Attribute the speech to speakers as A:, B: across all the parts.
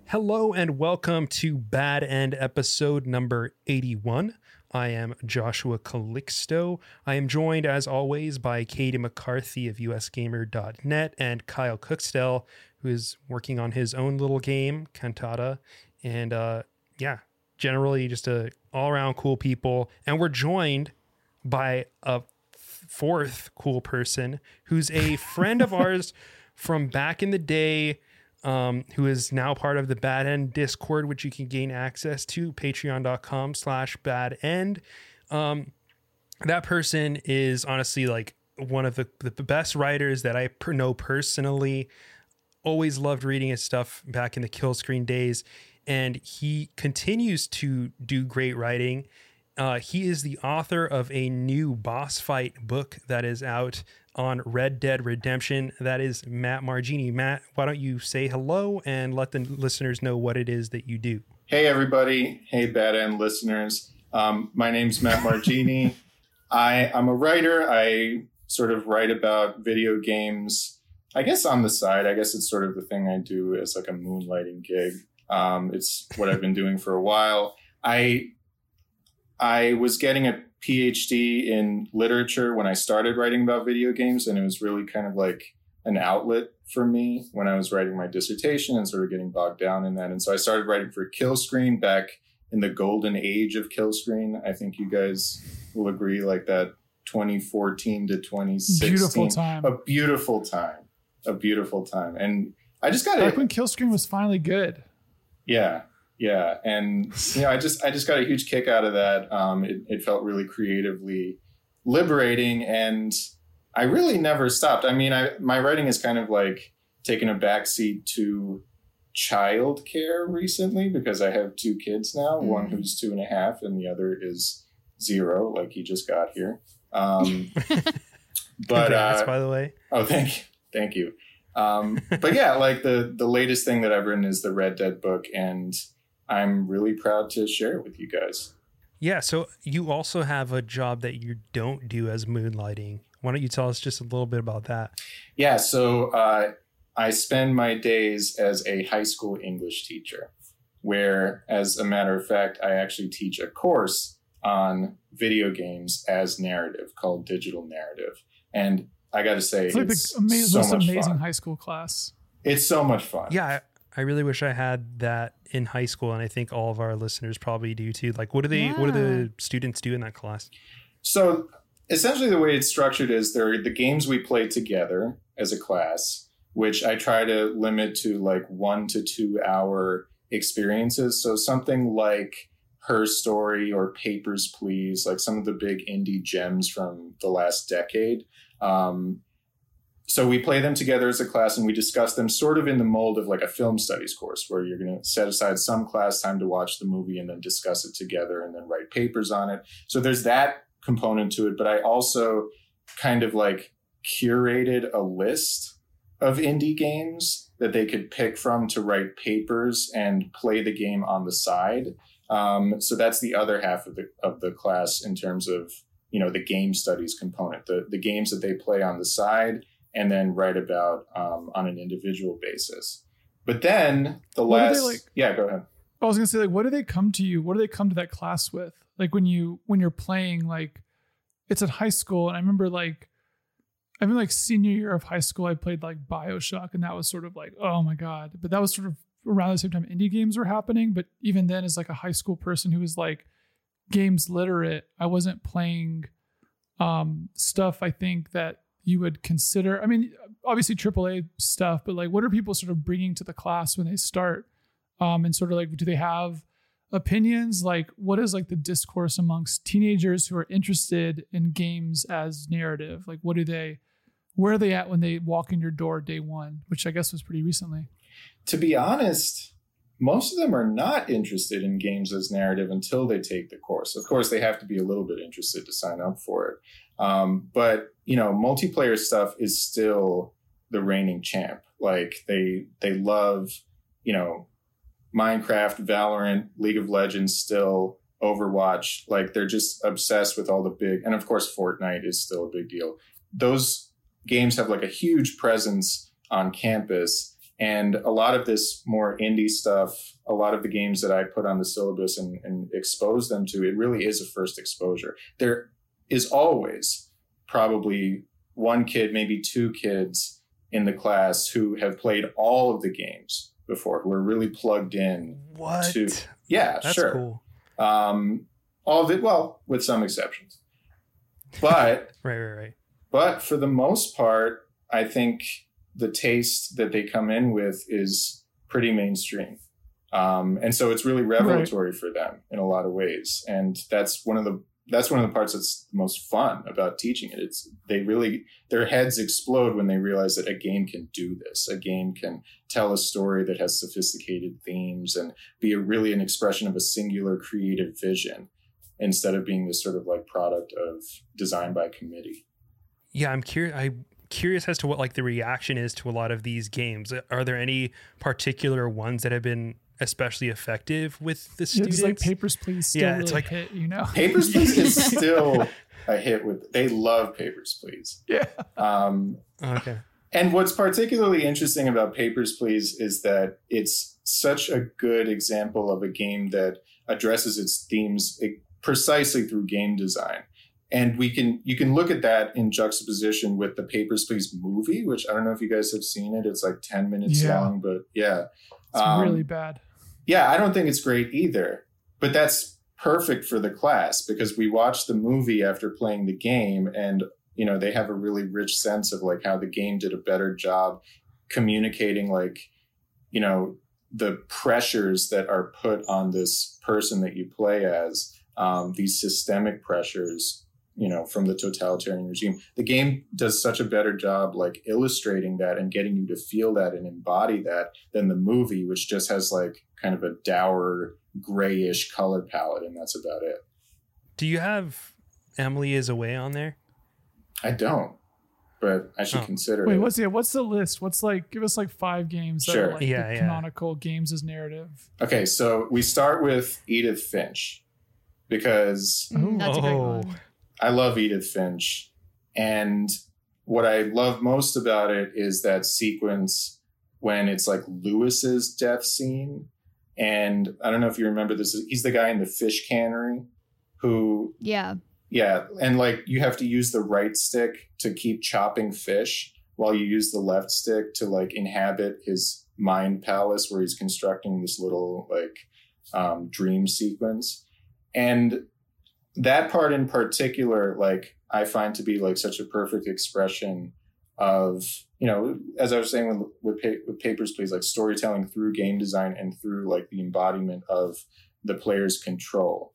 A: Hello and welcome to Bad End episode number 81. I am Joshua Calixto. I am joined as always by Katie McCarthy of usgamer.net and Kyle Cookstell, who is working on his own little game, Cantata. And generally just a all-around cool people. And we're joined by a fourth cool person who's a friend of ours from back in the day, who is now part of the Bad End Discord, which you can gain access to, patreon.com/Bad End. That person is honestly like one of the best writers that I know personally. Always loved reading his stuff back in the Kill Screen days, and he continues to do great writing. He is the author of a new boss fight book that is out on Red Dead Redemption. That is Matt Margini. Matt, why don't you say hello and let the listeners know what it is that you do?
B: Hey, everybody. Hey, Bad End listeners. My name's Matt Margini. I'm a writer. I sort of write about video games, I guess on the side. I guess it's sort of the thing I do as like a moonlighting gig. It's what I've been doing for a while. I was getting a PhD in literature when I started writing about video games, and it was really kind of like an outlet for me when I was writing my dissertation and sort of getting bogged down in that. And so I started writing for Kill Screen back in the golden age of Kill Screen. I think you guys will agree, like that 2014 to 2016.
C: Beautiful time.
B: A beautiful time. And I just got
C: back when Kill Screen was finally good.
B: Yeah. Yeah. And, I just got a huge kick out of that. It felt really creatively liberating, and I really never stopped. I mean, my writing has kind of like taken a backseat to childcare recently because I have two kids now, one who's 2.5 and the other is 0. Like he just got here. But
A: Congrats, by the way.
B: Oh, thank you. But yeah, like the latest thing that I've written is the Red Dead book, and I'm really proud to share it with you guys.
A: Yeah, so you also have a job that you don't do as moonlighting. Why don't you tell us just a little bit about that?
B: Yeah, so I spend my days as a high school English teacher, where, as a matter of fact, I actually teach a course on video games as narrative called Digital Narrative. And I got to say, it's
C: like
B: so
C: most
B: much
C: amazing
B: fun.
C: High school class.
B: It's so much fun.
A: Yeah, I really wish I had that in high school, and I think all of our listeners probably do too. Like, what do the students do in that class?
B: So essentially the way it's structured is they're the games we play together as a class, which I try to limit to like 1 to 2 hour experiences. So something like Her Story or Papers, Please, like some of the big indie gems from the last decade. So we play them together as a class, and we discuss them sort of in the mold of like a film studies course, where you're going to set aside some class time to watch the movie and then discuss it together and then write papers on it. So there's that component to it. But I also kind of like curated a list of indie games that they could pick from to write papers and play the game on the side. So that's the other half of the class in terms of, the game studies component, the games that they play on the side and then write about on an individual basis. But then the last, yeah, go ahead.
C: I was gonna say, like, what do they come to you? What do they come to that class with? Like when you're playing, like it's at high school, and I remember like senior year of high school, I played like BioShock, and that was sort of like, oh my god. But that was sort of around the same time indie games were happening. But even then, as like a high school person who was like games literate, I wasn't playing stuff I think that you would consider. I mean, obviously AAA stuff, but like, what are people sort of bringing to the class when they start? And sort of like, do they have opinions? Like, what is like the discourse amongst teenagers who are interested in games as narrative? Like, where are they at when they walk in your door day one, which I guess was pretty recently?
B: To be honest, most of them are not interested in games as narrative until they take the course. Of course, they have to be a little bit interested to sign up for it. But, multiplayer stuff is still the reigning champ. Like they love, Minecraft, Valorant, League of Legends, still Overwatch. Like they're just obsessed with all the big, and of course, Fortnite is still a big deal. Those games have like a huge presence on campus. And a lot of this more indie stuff, a lot of the games that I put on the syllabus and expose them to, it really is a first exposure. There is always probably one kid, maybe two kids in the class who have played all of the games before, who are really plugged in.
A: What?
B: Yeah,
A: that's
B: sure.
A: Cool.
B: All of it, well, with some exceptions. But
A: right.
B: But for the most part, I think the taste that they come in with is pretty mainstream. And so it's really revelatory for them in a lot of ways. And that's one of the parts that's the most fun about teaching it. It's their heads explode when they realize that a game can do this. A game can tell a story that has sophisticated themes and be really an expression of a singular creative vision instead of being this sort of like product of design by committee.
A: Yeah, I'm curious as to what like the reaction is to a lot of these games. Are there any particular ones that have been especially effective with the students?
C: It's like Papers, Please still really like, hit,
B: Papers, Please is still a hit they love Papers, Please.
C: Yeah.
A: Okay.
B: And what's particularly interesting about Papers, Please is that it's such a good example of a game that addresses its themes precisely through game design. And you can look at that in juxtaposition with the Papers, Please movie, which I don't know if you guys have seen it. It's like 10 minutes long, but yeah.
C: It's really bad.
B: Yeah, I don't think it's great either. But that's perfect for the class because we watched the movie after playing the game and, they have a really rich sense of like how the game did a better job communicating like, the pressures that are put on this person that you play as, these systemic pressures, from the totalitarian regime. The game does such a better job like illustrating that and getting you to feel that and embody that than the movie, which just has like kind of a dour grayish color palette, and that's about it.
A: Do you have Emily is Away on there?
B: I don't, but I should consider it.
C: Wait, what's the list? Give us like 5 games that are like the canonical games as narrative.
B: Okay, so we start with Edith Finch because
D: that's a great one.
B: I love Edith Finch. And what I love most about it is that sequence when it's like Lewis's death scene. And I don't know if you remember this. He's the guy in the fish cannery who... Yeah. And like you have to use the right stick to keep chopping fish while you use the left stick to like inhabit his mind palace where he's constructing this little like dream sequence. And that part in particular, like I find to be like such a perfect expression of, as I was saying with Papers, Please, like storytelling through game design and through like the embodiment of the player's control.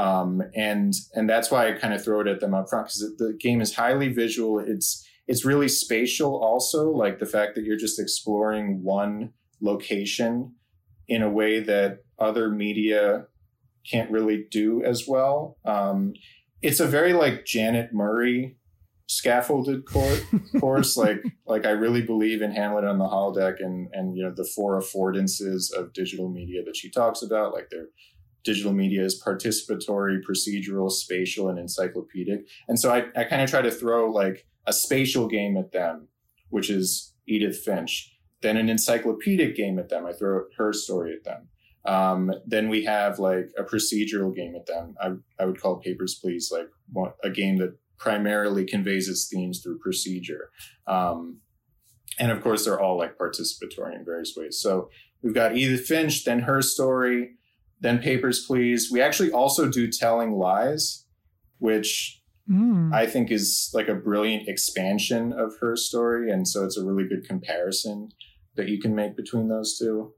B: And that's why I kind of throw it at them up front because the game is highly visual. It's really spatial also, like the fact that you're just exploring one location in a way that other media can't really do as well. It's a very like Janet Murray scaffolded course. like I really believe in Hamlet on the holodeck and the 4 affordances of digital media that she talks about. Like their digital media is participatory, procedural, spatial, and encyclopedic. And so I kind of try to throw like a spatial game at them, which is Edith Finch. Then an encyclopedic game at them. I throw her story at them. Then we have like a procedural game at them. I would call Papers, Please like a game that primarily conveys its themes through procedure. And of course, they're all like participatory in various ways. So we've got Edith Finch, then her story, then Papers, Please. We actually also do Telling Lies, which I think is like a brilliant expansion of her story. And so it's a really good comparison that you can make between those two.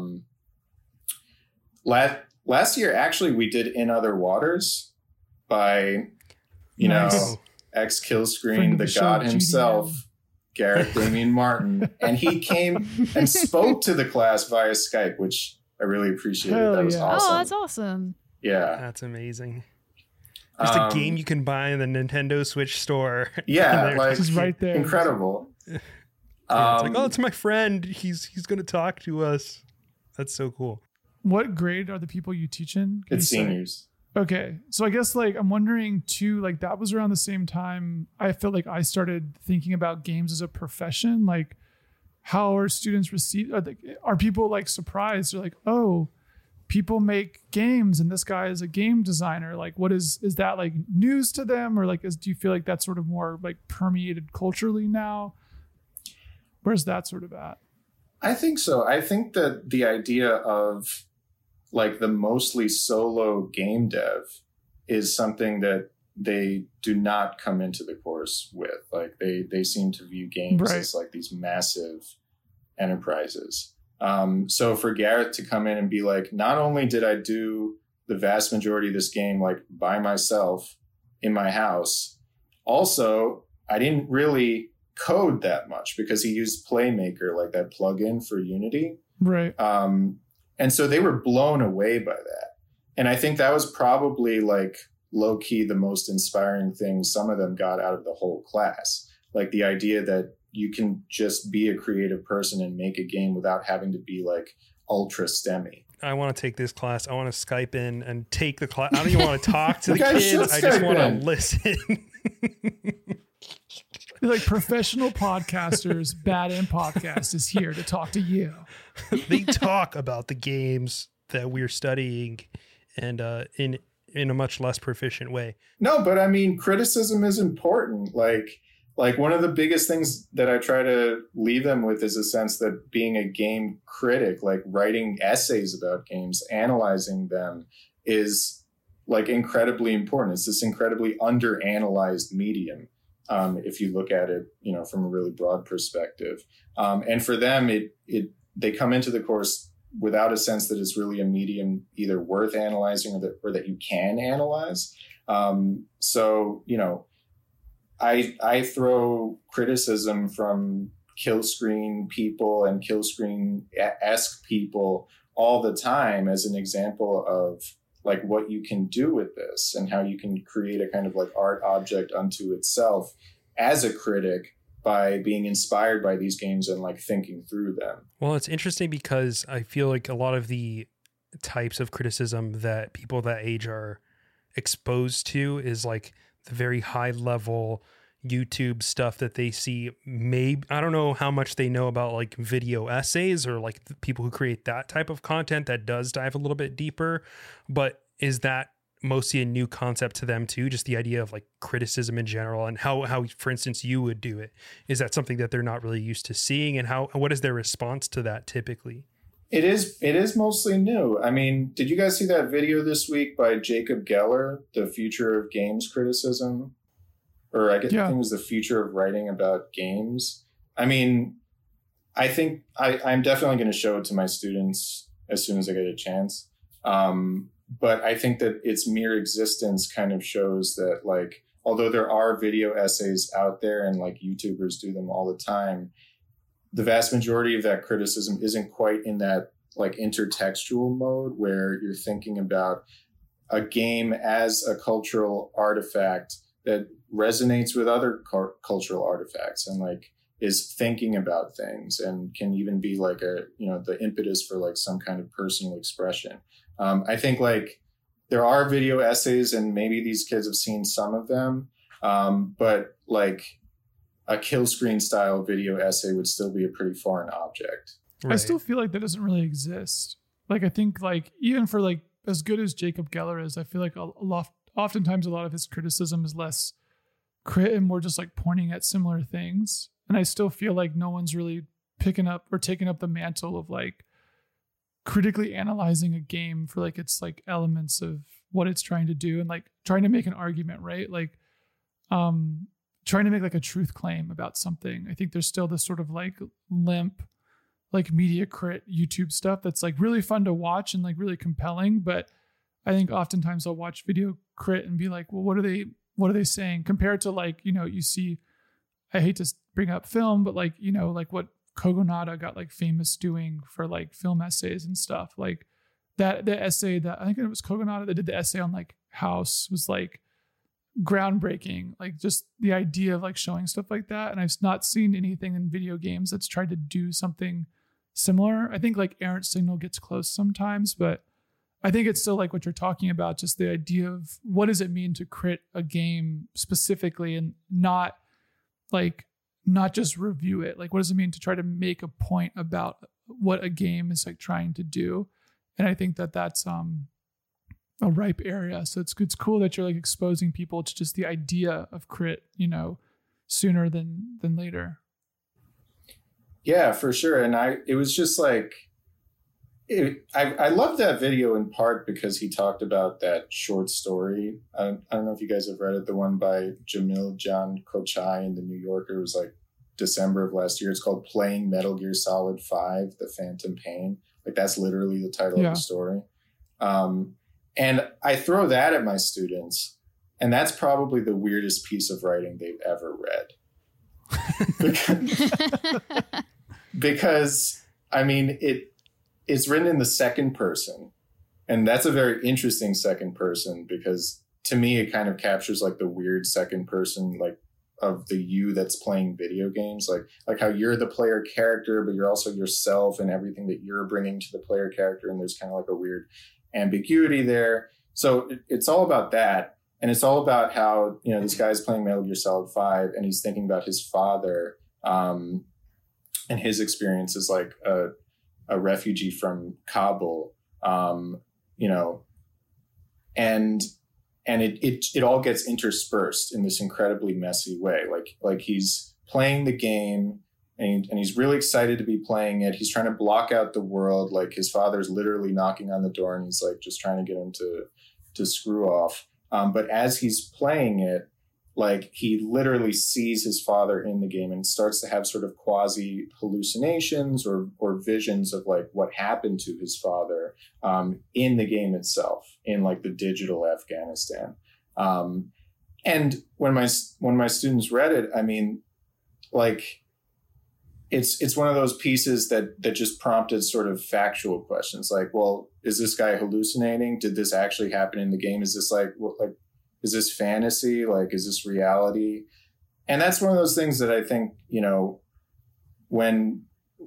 B: Last year, actually, we did In Other Waters by, ex-Killscreen, the god himself, Gareth Damian Martin. And he came and spoke to the class via Skype, which I really appreciated. That was awesome.
D: Oh, that's awesome.
B: Yeah.
A: That's amazing. Just a game you can buy in the Nintendo Switch store.
B: Yeah, like
C: just right there.
B: Incredible.
A: It's like, it's my friend. He's going to talk to us. That's so cool.
C: What grade are the people you teach in?
B: It's seniors.
C: Okay. So I guess like I'm wondering too, like that was around the same time I felt like I started thinking about games as a profession. Like how are students receive? Are people like surprised? They're like, oh, people make games and this guy is a game designer. Like, what is that like news to them? Or like, do you feel like that's sort of more like permeated culturally now? Where's that sort of at?
B: I think so. I think that the idea of like the mostly solo game dev is something that they do not come into the course with. Like they seem to view games as like these massive enterprises. So for Gareth to come in and be like, not only did I do the vast majority of this game like by myself in my house, also I didn't really code that much because he used Playmaker, like that plugin for Unity.
C: Right.
B: And so they were blown away by that. And I think that was probably like low key the most inspiring thing some of them got out of the whole class. Like the idea that you can just be a creative person and make a game without having to be like ultra STEMmy.
A: I want to take this class. I want to Skype in and take the class. I don't even want to talk to the
B: guys
A: kid.
B: should
A: I just
B: Skype
A: want
B: in.
A: to listen.
C: Like professional podcasters, Bad End Podcast is here to talk to you.
A: They talk about the games that we're studying and in a much less proficient way.
B: No, but I mean, criticism is important. Like one of the biggest things that I try to leave them with is a sense that being a game critic, like writing essays about games, analyzing them is like incredibly important. It's this incredibly underanalyzed medium. If you look at it, you know, from a really broad perspective. And for them, they come into the course without a sense that it's really a medium either worth analyzing or that you can analyze. So, you know, I throw criticism from kill screen people and kill screen-esque people all the time as an example of like what you can do with this and how you can create a kind of like art object unto itself as a critic by being inspired by these games and like thinking through them.
A: Well, it's interesting because I feel like a lot of the types of criticism that people that age are exposed to is like the very high level YouTube stuff that they see. Maybe I don't know how much they know about like video essays or like the people who create that type of content that does dive a little bit deeper, but is that mostly a new concept to them too? Just the idea of like criticism in general and how for instance you would do it. Is that something that they're not really used to seeing, and what is their response to that typically?
B: It is mostly new. I mean, did you guys see that video this week by Jacob Geller, The Future of Games Criticism? Or I think it was The Future of Writing About Games. I mean, I think I'm definitely going to show it to my students as soon as I get a chance. But I think that its mere existence kind of shows that, like, although there are video essays out there and like YouTubers do them all the time, the vast majority of that criticism isn't quite in that like intertextual mode where you're thinking about a game as a cultural artifact that resonates with other cultural artifacts and like is thinking about things and can even be like the impetus for like some kind of personal expression. I think like there are video essays and maybe these kids have seen some of them, but like a kill screen style video essay would still be a pretty foreign object.
C: Right. I still feel like that doesn't really exist. Like, I think like even for like as good as Jacob Geller is, I feel like oftentimes a lot of his criticism is less crit and more just like pointing at similar things. And I still feel like no one's really picking up or taking up the mantle of like critically analyzing a game for like its like elements of what it's trying to do and like trying to make an argument, right? Like trying to make like a truth claim about something. I think there's still this sort of like limp like media crit YouTube stuff that's like really fun to watch and like really compelling, but I think oftentimes I'll watch video crit and be like, well, what are they saying compared to like, you know, you see, I hate to bring up film, but like, you know, like what Kogonada got like famous doing for like film essays and stuff. Like that, the essay that I think it was Kogonada that did the essay on like House was like groundbreaking, like just the idea of like showing stuff like that. And I've not seen anything in video games that's tried to do something similar. I think like Errant Signal gets close sometimes, but I think it's still like what you're talking about, just the idea of what does it mean to crit a game specifically and not not just review it. Like, what does it mean to try to make a point about what a game is like trying to do? And I think that that's a ripe area. So it's cool that you're like exposing people to just the idea of crit, you know, sooner than later.
B: Yeah, for sure. And it was just like, I love that video in part because he talked about that short story. I don't know if you guys have read it, the one by Jamil Jan Kochai in the New Yorker. It was like December of last year. It's called Playing Metal Gear Solid 5, The Phantom Pain. Like that's literally the title of the story. And I throw that at my students, and that's probably the weirdest piece of writing they've ever read. Because I mean, it's written in the second person, and that's a very interesting second person because to me it kind of captures like the weird second person, like of the you that's playing video games, like how you're the player character, but you're also yourself and everything that you're bringing to the player character, and there's kind of like a weird ambiguity there. So it's all about that, and it's all about how, you know, this guy's playing Metal Gear Solid 5 and he's thinking about his father and his experience as like a refugee from Kabul, you know, and it all gets interspersed in this incredibly messy way. Like he's playing the game and he's really excited to be playing it. He's trying to block out the world. Like his father's literally knocking on the door and he's like just trying to get him to screw off. But as he's playing it, like he literally sees his father in the game and starts to have sort of quasi hallucinations or visions of like what happened to his father in the game itself, in like the digital Afghanistan. And when my students read it, I mean, like it's one of those pieces that just prompted sort of factual questions like, well, is this guy hallucinating? Did this actually happen in the game? Is this is this fantasy? Like, is this reality? And that's one of those things that I think, you know, when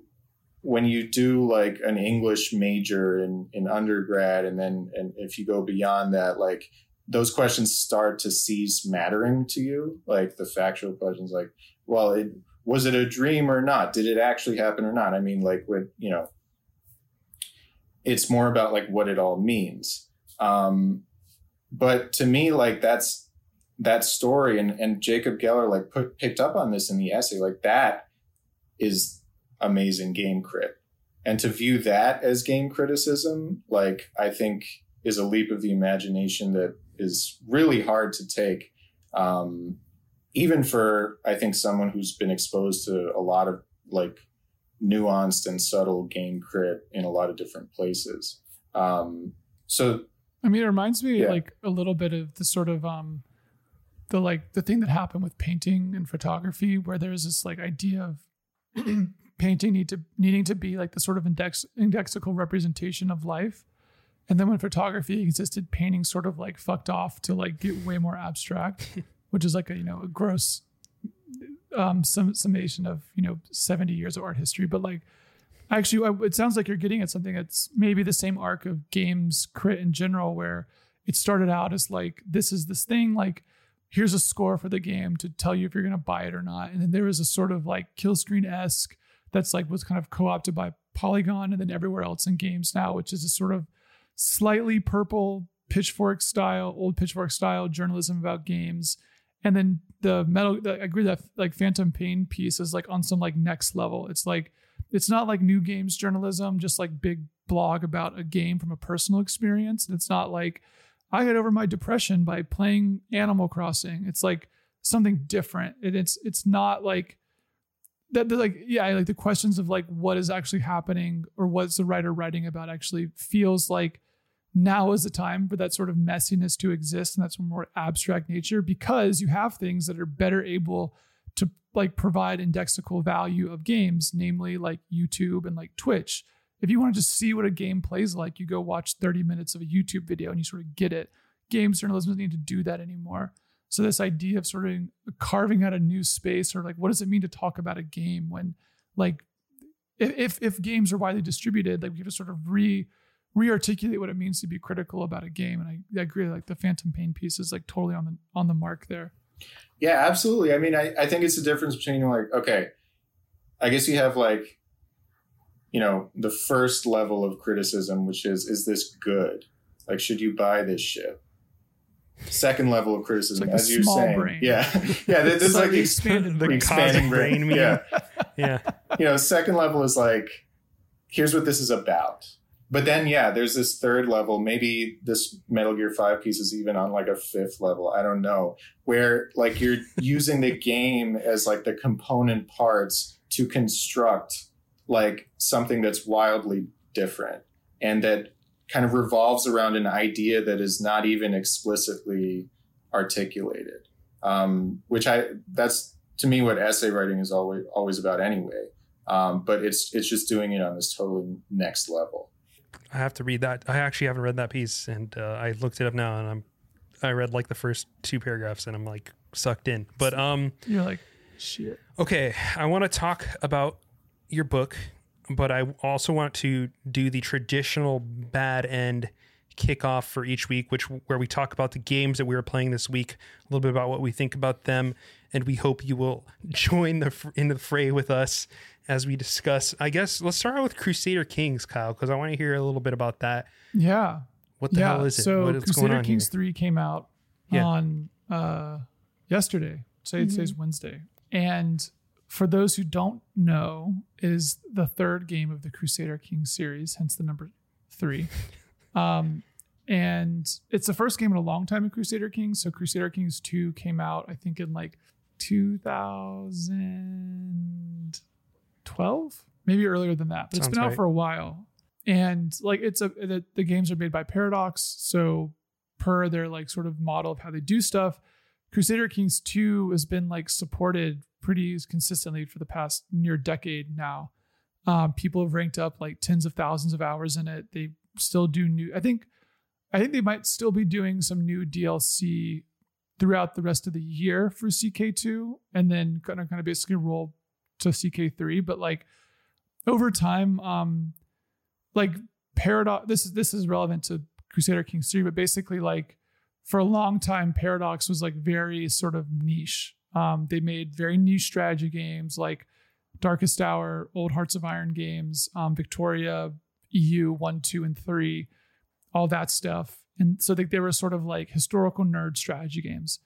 B: you do like an English major in undergrad, and if you go beyond that, like those questions start to cease mattering to you. Like the factual questions, like, well, was it a dream or not? Did it actually happen or not? I mean, like with, you know, it's more about like what it all means. But to me, like that story and Jacob Geller like picked up on this in the essay, like that is amazing game crit. And to view that as game criticism, like I think is a leap of the imagination that is really hard to take. Even for, I think, someone who's been exposed to a lot of like nuanced and subtle game crit in a lot of different places. So, I
C: mean, it reminds me like a little bit of the sort of the thing that happened with painting and photography, where there's this like idea of painting needing to be like the sort of indexical representation of life. And then when photography existed, painting sort of like fucked off to like get way more abstract, which is like a gross summation of 70 years of art history. But like, actually, it sounds like you're getting at something that's maybe the same arc of games crit in general, where it started out as like, this is this thing, like here's a score for the game to tell you if you're going to buy it or not. And then there was a sort of like kill screen-esque that's like was kind of co-opted by Polygon and then everywhere else in games now, which is a sort of slightly purple old pitchfork style journalism about games. And then I agree that like Phantom Pain piece is like on some like next level. It's like, it's not like new games journalism, just like big blog about a game from a personal experience. And it's not like I got over my depression by playing Animal Crossing. It's like something different. And it's not like that. Like, yeah, like the questions of like what is actually happening or what's the writer writing about actually feels like now is the time for that sort of messiness to exist. And that's more abstract nature, because you have things that are better able to like provide indexical value of games, namely like YouTube and like Twitch. If you want to just see what a game plays like, you go watch 30 minutes of a YouTube video and you sort of get it. Games journalism doesn't need to do that anymore. So this idea of sort of carving out a new space, or like, what does it mean to talk about a game when like, if games are widely distributed, like we have to sort of re-articulate what it means to be critical about a game. And I agree, like the Phantom Pain piece is like totally on the mark there.
B: Yeah, absolutely. I mean, I think it's the difference between like, okay, I guess you have like, the first level of criticism, which is this good? Like, should you buy this shit? Second level of criticism,
C: like
B: as you're saying.
C: brain.
B: Yeah. Yeah. This is like
C: the expanded
A: the
C: brain.
A: cosmic brain meme.
B: Yeah.
A: Yeah.
B: Second level is like, here's what this is about. But then, there's this third level. Maybe this Metal Gear 5 piece is even on like a fifth level. I don't know. Where like you're using the game as like the component parts to construct like something that's wildly different and that kind of revolves around an idea that is not even explicitly articulated. That's to me what essay writing is always about anyway. But it's just doing it on this totally next level.
A: I have to read that. I actually haven't read that piece, and I looked it up now, and I read like the first 2 paragraphs, and I'm like sucked in. But
C: You're like, shit.
A: okay, I want to talk about your book, but I also want to do the traditional bad end kickoff for each week, where we talk about the games that we were playing this week, a little bit about what we think about them, and we hope you will join in the fray with us as we discuss. I guess let's start out with Crusader Kings, Kyle, because I want to hear a little bit about that.
C: Yeah.
A: What the hell is it?
C: So
A: What is
C: Crusader
A: going on
C: Kings
A: here?
C: 3 came out on yesterday. Today's Wednesday. And for those who don't know, it is the third game of the Crusader Kings series, hence the number 3. And it's the first game in a long time in Crusader Kings. So Crusader Kings 2 came out, I think, in like 2012, maybe earlier than that. But it's been out for a while. And like the games are made by Paradox. So per their like sort of model of how they do stuff, Crusader Kings 2 has been like supported pretty consistently for the past near decade now. People have ranked up like tens of thousands of hours in it. They still do new. I think they might still be doing some new DLC throughout the rest of the year for CK2, and then kind of basically roll to CK3. But like over time, like Paradox. This is relevant to Crusader Kings 3, but basically like for a long time, Paradox was like very sort of niche. They made very niche strategy games like Darkest Hour, Old Hearts of Iron games, Victoria, EU 1, 2, and 3, all that stuff. And so they were sort of like historical nerd strategy games.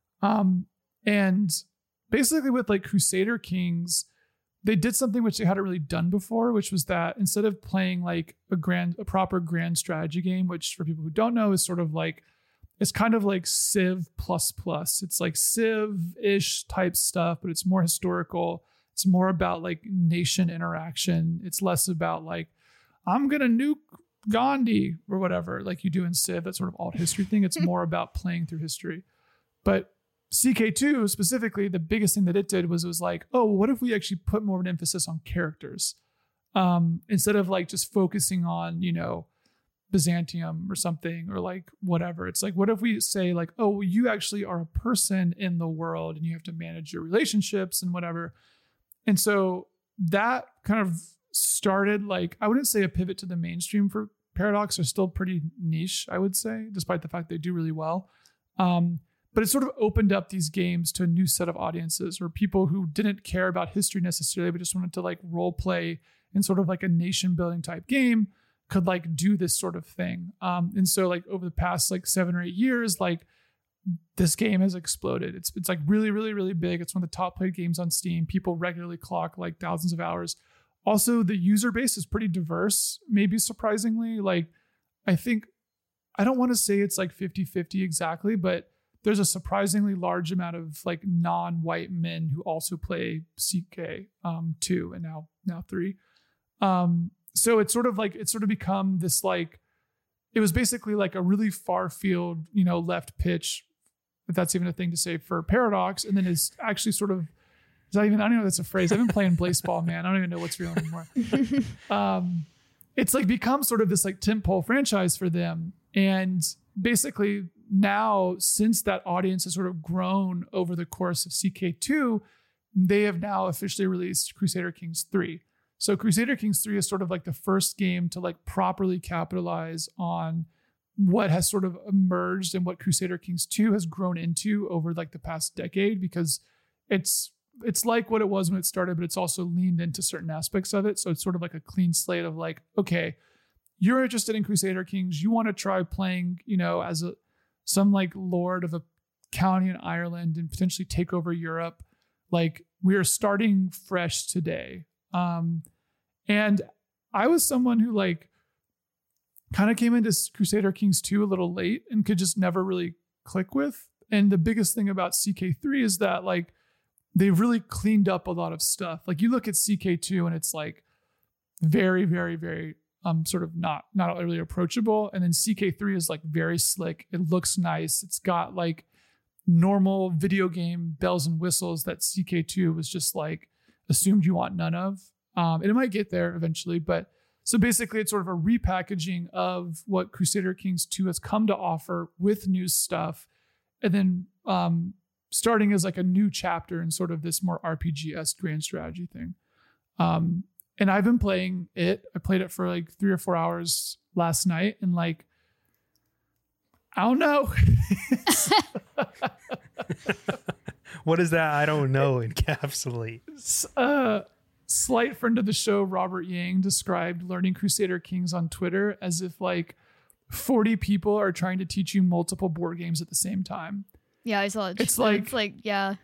C: And basically with like Crusader Kings, they did something which they hadn't really done before, which was that instead of playing like a proper grand strategy game, which for people who don't know is sort of like, it's kind of like Civ++. It's like Civ-ish type stuff, but it's more historical. It's more about like nation interaction. It's less about like, I'm going to nuke Gandhi or whatever, like you do in Civ, that sort of alt history thing. It's more about playing through history. But CK2 specifically, the biggest thing that it did was it was like, oh, what if we actually put more of an emphasis on characters? Instead of like just focusing on, Byzantium or something, or like whatever. It's like, what if we say like, oh, you actually are a person in the world and you have to manage your relationships and whatever. And so that kind of started like, I wouldn't say a pivot to the mainstream for Paradox. They're still pretty niche, I would say, despite the fact they do really well. But it sort of opened up these games to a new set of audiences, or people who didn't care about history necessarily, but just wanted to like role play in sort of like a nation building type game, could like do this sort of thing. And so like over the past like 7 or 8 years, like this game has exploded. It's like really, really, really big. It's one of the top played games on Steam. People regularly clock like thousands of hours. Also, the user base is pretty diverse, maybe surprisingly. Like, I think, I don't want to say it's like 50-50 exactly, but there's a surprisingly large amount of like non-white men who also play CK2 and now 3. So it's sort of become this like, it was basically like a really far field, left pitch, if that's even a thing to say, for Paradox. And then it's actually sort of, I don't even know if that's a phrase. I've been playing Blaseball, man. I don't even know what's real anymore. It's like become sort of this like tentpole franchise for them. And basically now, since that audience has sort of grown over the course of CK2, they have now officially released Crusader Kings 3. So Crusader Kings 3 is sort of like the first game to like properly capitalize on what has sort of emerged and what Crusader Kings 2 has grown into over like the past decade, because it's like what it was when it started, but it's also leaned into certain aspects of it. So it's sort of like a clean slate of like, okay, you're interested in Crusader Kings, you want to try playing, as some like lord of a county in Ireland and potentially take over Europe. Like, we are starting fresh today. And I was someone who like kind of came into Crusader Kings 2 a little late and could just never really click with. And the biggest thing about CK3 is that like they've really cleaned up a lot of stuff. Like, you look at CK2 and it's like very, very, very sort of not really approachable. And then CK3 is like very slick. It looks nice. It's got like normal video game bells and whistles that CK2 was just like assumed you want none of. And it might get there eventually, but so basically it's sort of a repackaging of what Crusader Kings 2 has come to offer with new stuff. And then starting as like a new chapter in sort of this more RPG-esque grand strategy thing. And I've been playing it. I played it for like 3 or 4 hours last night, and like, I don't know.
A: What is that? I don't know. Encapsulate.
C: Slight friend of the show, Robert Yang, described learning Crusader Kings on Twitter as if like 40 people are trying to teach you multiple board games at the same time.
D: Yeah, I saw it.
C: It's like
D: yeah.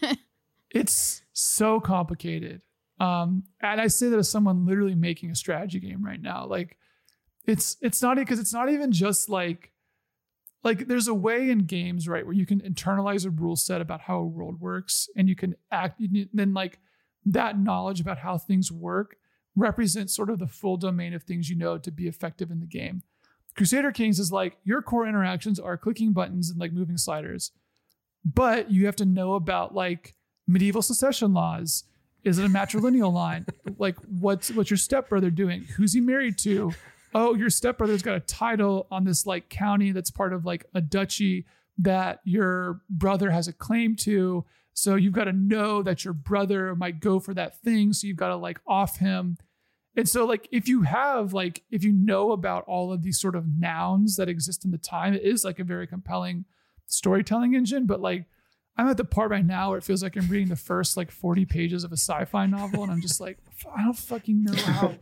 C: It's so complicated. And I say that as someone literally making a strategy game right now. Like, it's not, because it's not even just like there's a way in games, right, where you can internalize a rule set about how a world works, and you can then like that knowledge about how things work represents sort of the full domain of things to be effective in the game. Crusader Kings is like, your core interactions are clicking buttons and like moving sliders, but you have to know about like medieval succession laws. Is it a matrilineal line? Like, what's your stepbrother doing? Who's he married to? Oh, your stepbrother's got a title on this like county that's part of like a duchy that your brother has a claim to. So you've got to know that your brother might go for that thing. So you've got to like off him. And so like, if you know about all of these sort of nouns that exist in the time, it is like a very compelling storytelling engine. But like, I'm at the part right now where it feels like I'm reading the first like 40 pages of a sci-fi novel, and I'm just like, I don't fucking know how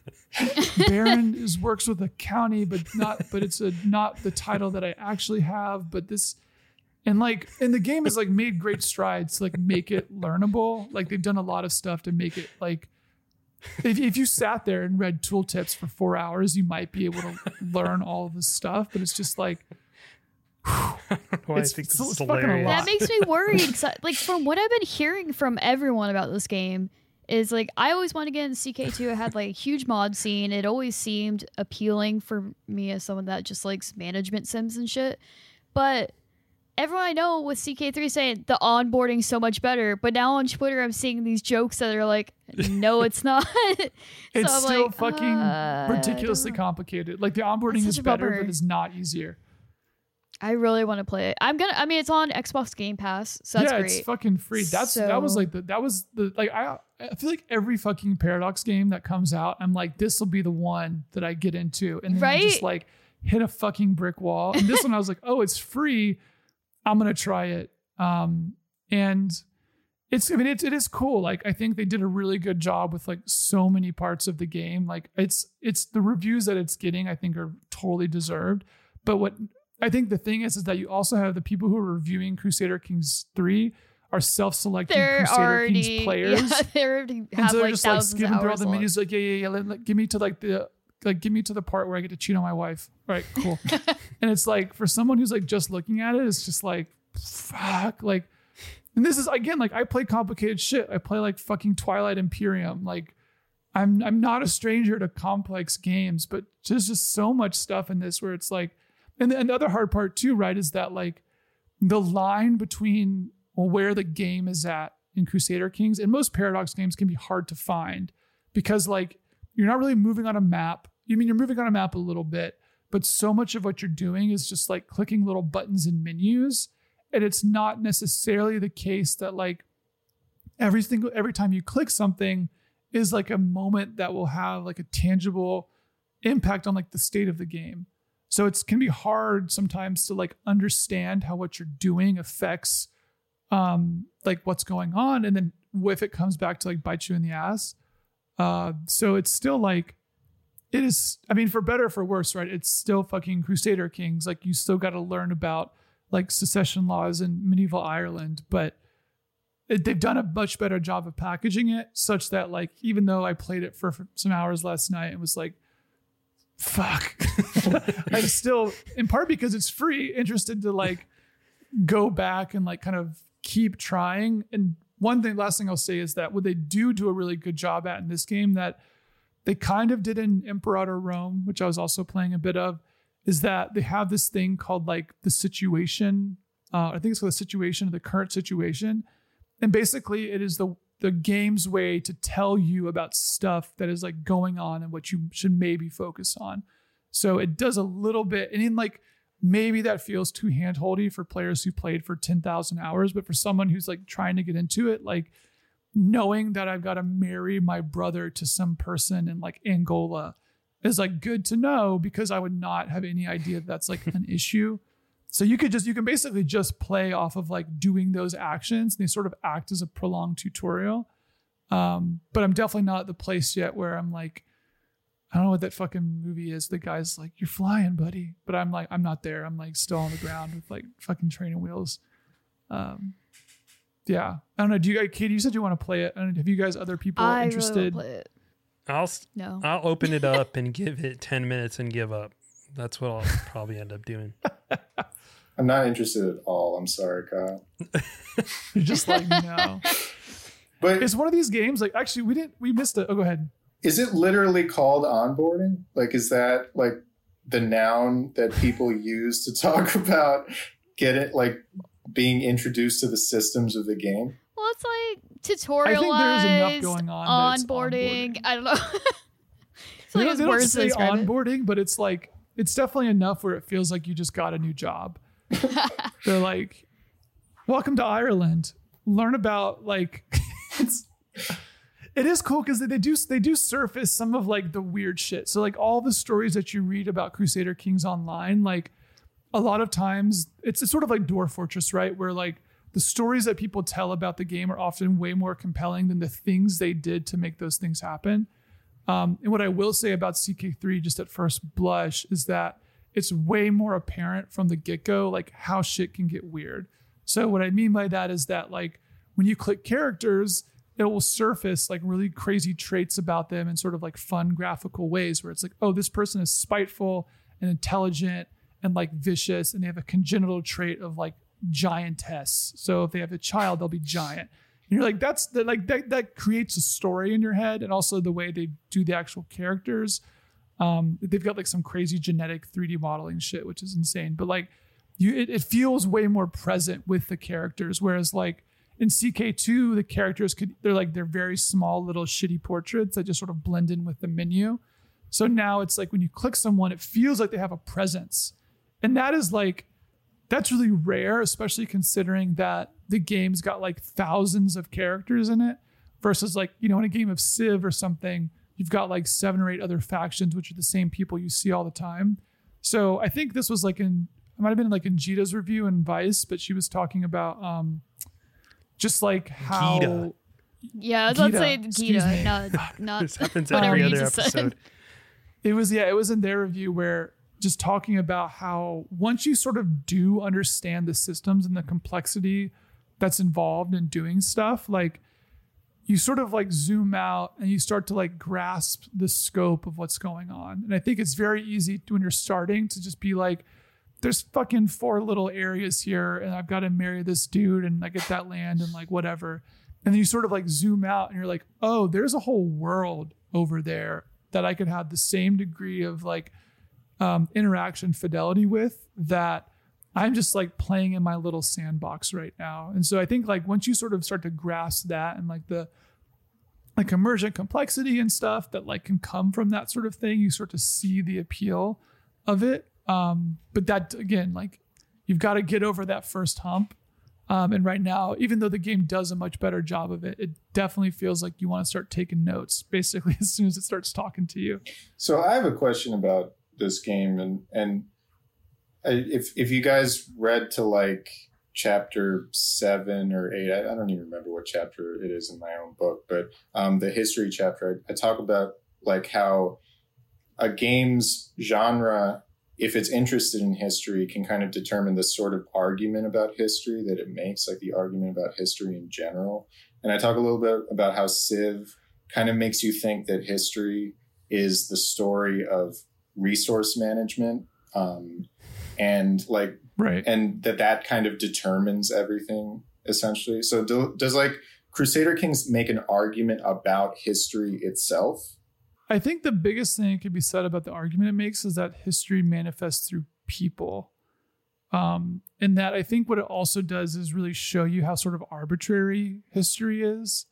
C: Baron works with a county, but it's not the title that I actually have. But this, and the game has like made great strides to like make it learnable. Like, they've done a lot of stuff to make it like, if you sat there and read tooltips for 4 hours, you might be able to learn all of this stuff. But it's just like,
A: I think this is hilarious.
D: That makes me worried. Like, from what I've been hearing from everyone about this game is like, I always want to get into CK2. It had like a huge mod scene. It always seemed appealing for me as someone that just likes management sims and shit. But everyone I know with CK3 saying the onboarding's so much better. But now on Twitter, I'm seeing these jokes that are like, no, it's not.
C: It's
D: so
C: still
D: like,
C: fucking ridiculously complicated. Like, the onboarding is better, but it's not easier.
D: I really want to play it. It's on Xbox Game Pass, so that's great.
C: It's fucking free. I feel like every fucking Paradox game that comes out, I'm like, this will be the one that I get into, and then I just like hit a fucking brick wall. And this one, I was like, oh, it's free, I'm gonna try it. And it is cool. Like, I think they did a really good job with like so many parts of the game. Like, it's the reviews that it's getting, I think, are totally deserved. But what I think the thing is that you also have the people who are reviewing Crusader Kings 3 are self-selecting Crusader Kings players.
D: Yeah, they're
C: just like skipping through all the menus, like, give me to the part where I get to cheat on my wife. All right, cool. And it's like, for someone who's like just looking at it, it's just like, fuck. Like, and this is, again, like, I play complicated shit. I play like fucking Twilight Imperium. Like, I'm not a stranger to complex games, but there's just so much stuff in this where it's like, and the other hard part too, right, is that like the line between where the game is at in Crusader Kings and most Paradox games can be hard to find, because like, you're not really moving on a map. You're moving on a map a little bit, but so much of what you're doing is just like clicking little buttons and menus. And it's not necessarily the case that like every time you click something is like a moment that will have like a tangible impact on like the state of the game. So it can be hard sometimes to like understand how what you're doing affects like what's going on, and then if it comes back to like bite you in the ass. So it's still like, it is, I mean, for better or for worse, right? It's still fucking Crusader Kings. Like you still got to learn about like succession laws in medieval Ireland, but they've done a much better job of packaging it such that like, even though I played it for some hours last night and was like, fuck, I'm still, in part because it's free, interested to like go back and like kind of keep trying. And last thing I'll say is that what they do a really good job at in this game that they kind of did in Imperator Rome, which I was also playing a bit of, is that they have this thing called like the situation. I think it's called the situation, the current situation. And basically it is the game's way to tell you about stuff that is like going on and what you should maybe focus on. So it does a little bit, and in like, maybe that feels too handholdy for players who played for 10,000 hours, but for someone who's like trying to get into it, like knowing that I've got to marry my brother to some person in like Angola is like good to know, because I would not have any idea that that's like an issue. So you can basically just play off of like doing those actions, and they sort of act as a prolonged tutorial. But I'm definitely not at the place yet where I'm like, I don't know what that fucking movie is. The guy's like, you're flying, buddy. But I'm like, I'm not there. I'm like still on the ground with like fucking training wheels. Yeah. I don't know. Do you guys, Katie, you said you want to play it. I don't know, have you guys, other people interested?
D: Really play it.
A: I'll open it up and give it 10 minutes and give up. That's what I'll probably end up doing.
B: I'm not interested at all. I'm sorry, Kyle.
C: You're just like, no.
B: But
C: it's one of these games. Like, actually, we missed it. Oh, go ahead.
B: Is it literally called onboarding? Like, is that like the noun that people use to talk about like being introduced to the systems of the game?
D: Well, it's like tutorialized.
C: I think there's enough going on.
D: Onboarding. I don't know.
C: They don't say onboarding, but it's like, it's definitely enough where it feels like you just got a new job. They're like, welcome to Ireland. Learn about like, it is cool because they do surface some of like the weird shit. So like all the stories that you read about Crusader Kings online, like a lot of times it's sort of like Dwarf Fortress, right? Where like the stories that people tell about the game are often way more compelling than the things they did to make those things happen. And what I will say about CK3 just at first blush is that it's way more apparent from the get-go, like how shit can get weird. So what I mean by that is that like when you click characters, it will surface like really crazy traits about them in sort of like fun graphical ways where it's like, oh, this person is spiteful and intelligent and like vicious, and they have a congenital trait of like giantess. So if they have a child, they'll be giant. And you're like, that creates a story in your head. And also the way they do the actual characters. They've got like some crazy genetic 3D modeling shit, which is insane. But like it feels way more present with the characters. Whereas like in CK2, the characters they're very small little shitty portraits that just sort of blend in with the menu. So now it's like when you click someone, it feels like they have a presence. And that is like, that's really rare, especially considering that the game's got like thousands of characters in it versus like, you know, in a game of Civ or something, you've got like 7 or 8 other factions, which are the same people you see all the time. So I think this was like it might have been like in Gita's review in Vice, but she was talking about just like how.
A: Gita.
D: Yeah, I was about to say Gita. Not
A: This happens
D: whatever
A: every
D: you
A: other
D: just said.
A: episode.
C: It was in their review where just talking about how once you sort of do understand the systems and the complexity that's involved in doing stuff, like you sort of like zoom out and you start to like grasp the scope of what's going on. And I think it's very easy when you're starting to just be like, there's fucking 4 little areas here and I've got to marry this dude and I get that land and like whatever. And then you sort of like zoom out and you're like, oh, there's a whole world over there that I could have the same degree of like interaction fidelity with, that I'm just like playing in my little sandbox right now. And so I think like once you sort of start to grasp that and like the like emergent complexity and stuff that like can come from that sort of thing, you start to see the appeal of it. But that again, like you've got to get over that first hump. And right now, even though the game does a much better job of it, it definitely feels like you want to start taking notes basically as soon as it starts talking to you.
B: So I have a question about this game, and if you guys read to like chapter 7 or 8, I don't even remember what chapter it is in my own book, but the history chapter, I talk about like how a game's genre, if it's interested in history, can kind of determine the sort of argument about history that it makes, like the argument about history in general. And I talk a little bit about how Civ kind of makes you think that history is the story of resource management, and like,
C: Right.
B: and that kind of determines everything essentially. So does like Crusader Kings make an argument about history itself?
C: I think the biggest thing that could be said about the argument it makes is that history manifests through people. And that I think what it also does is really show you how sort of arbitrary history is,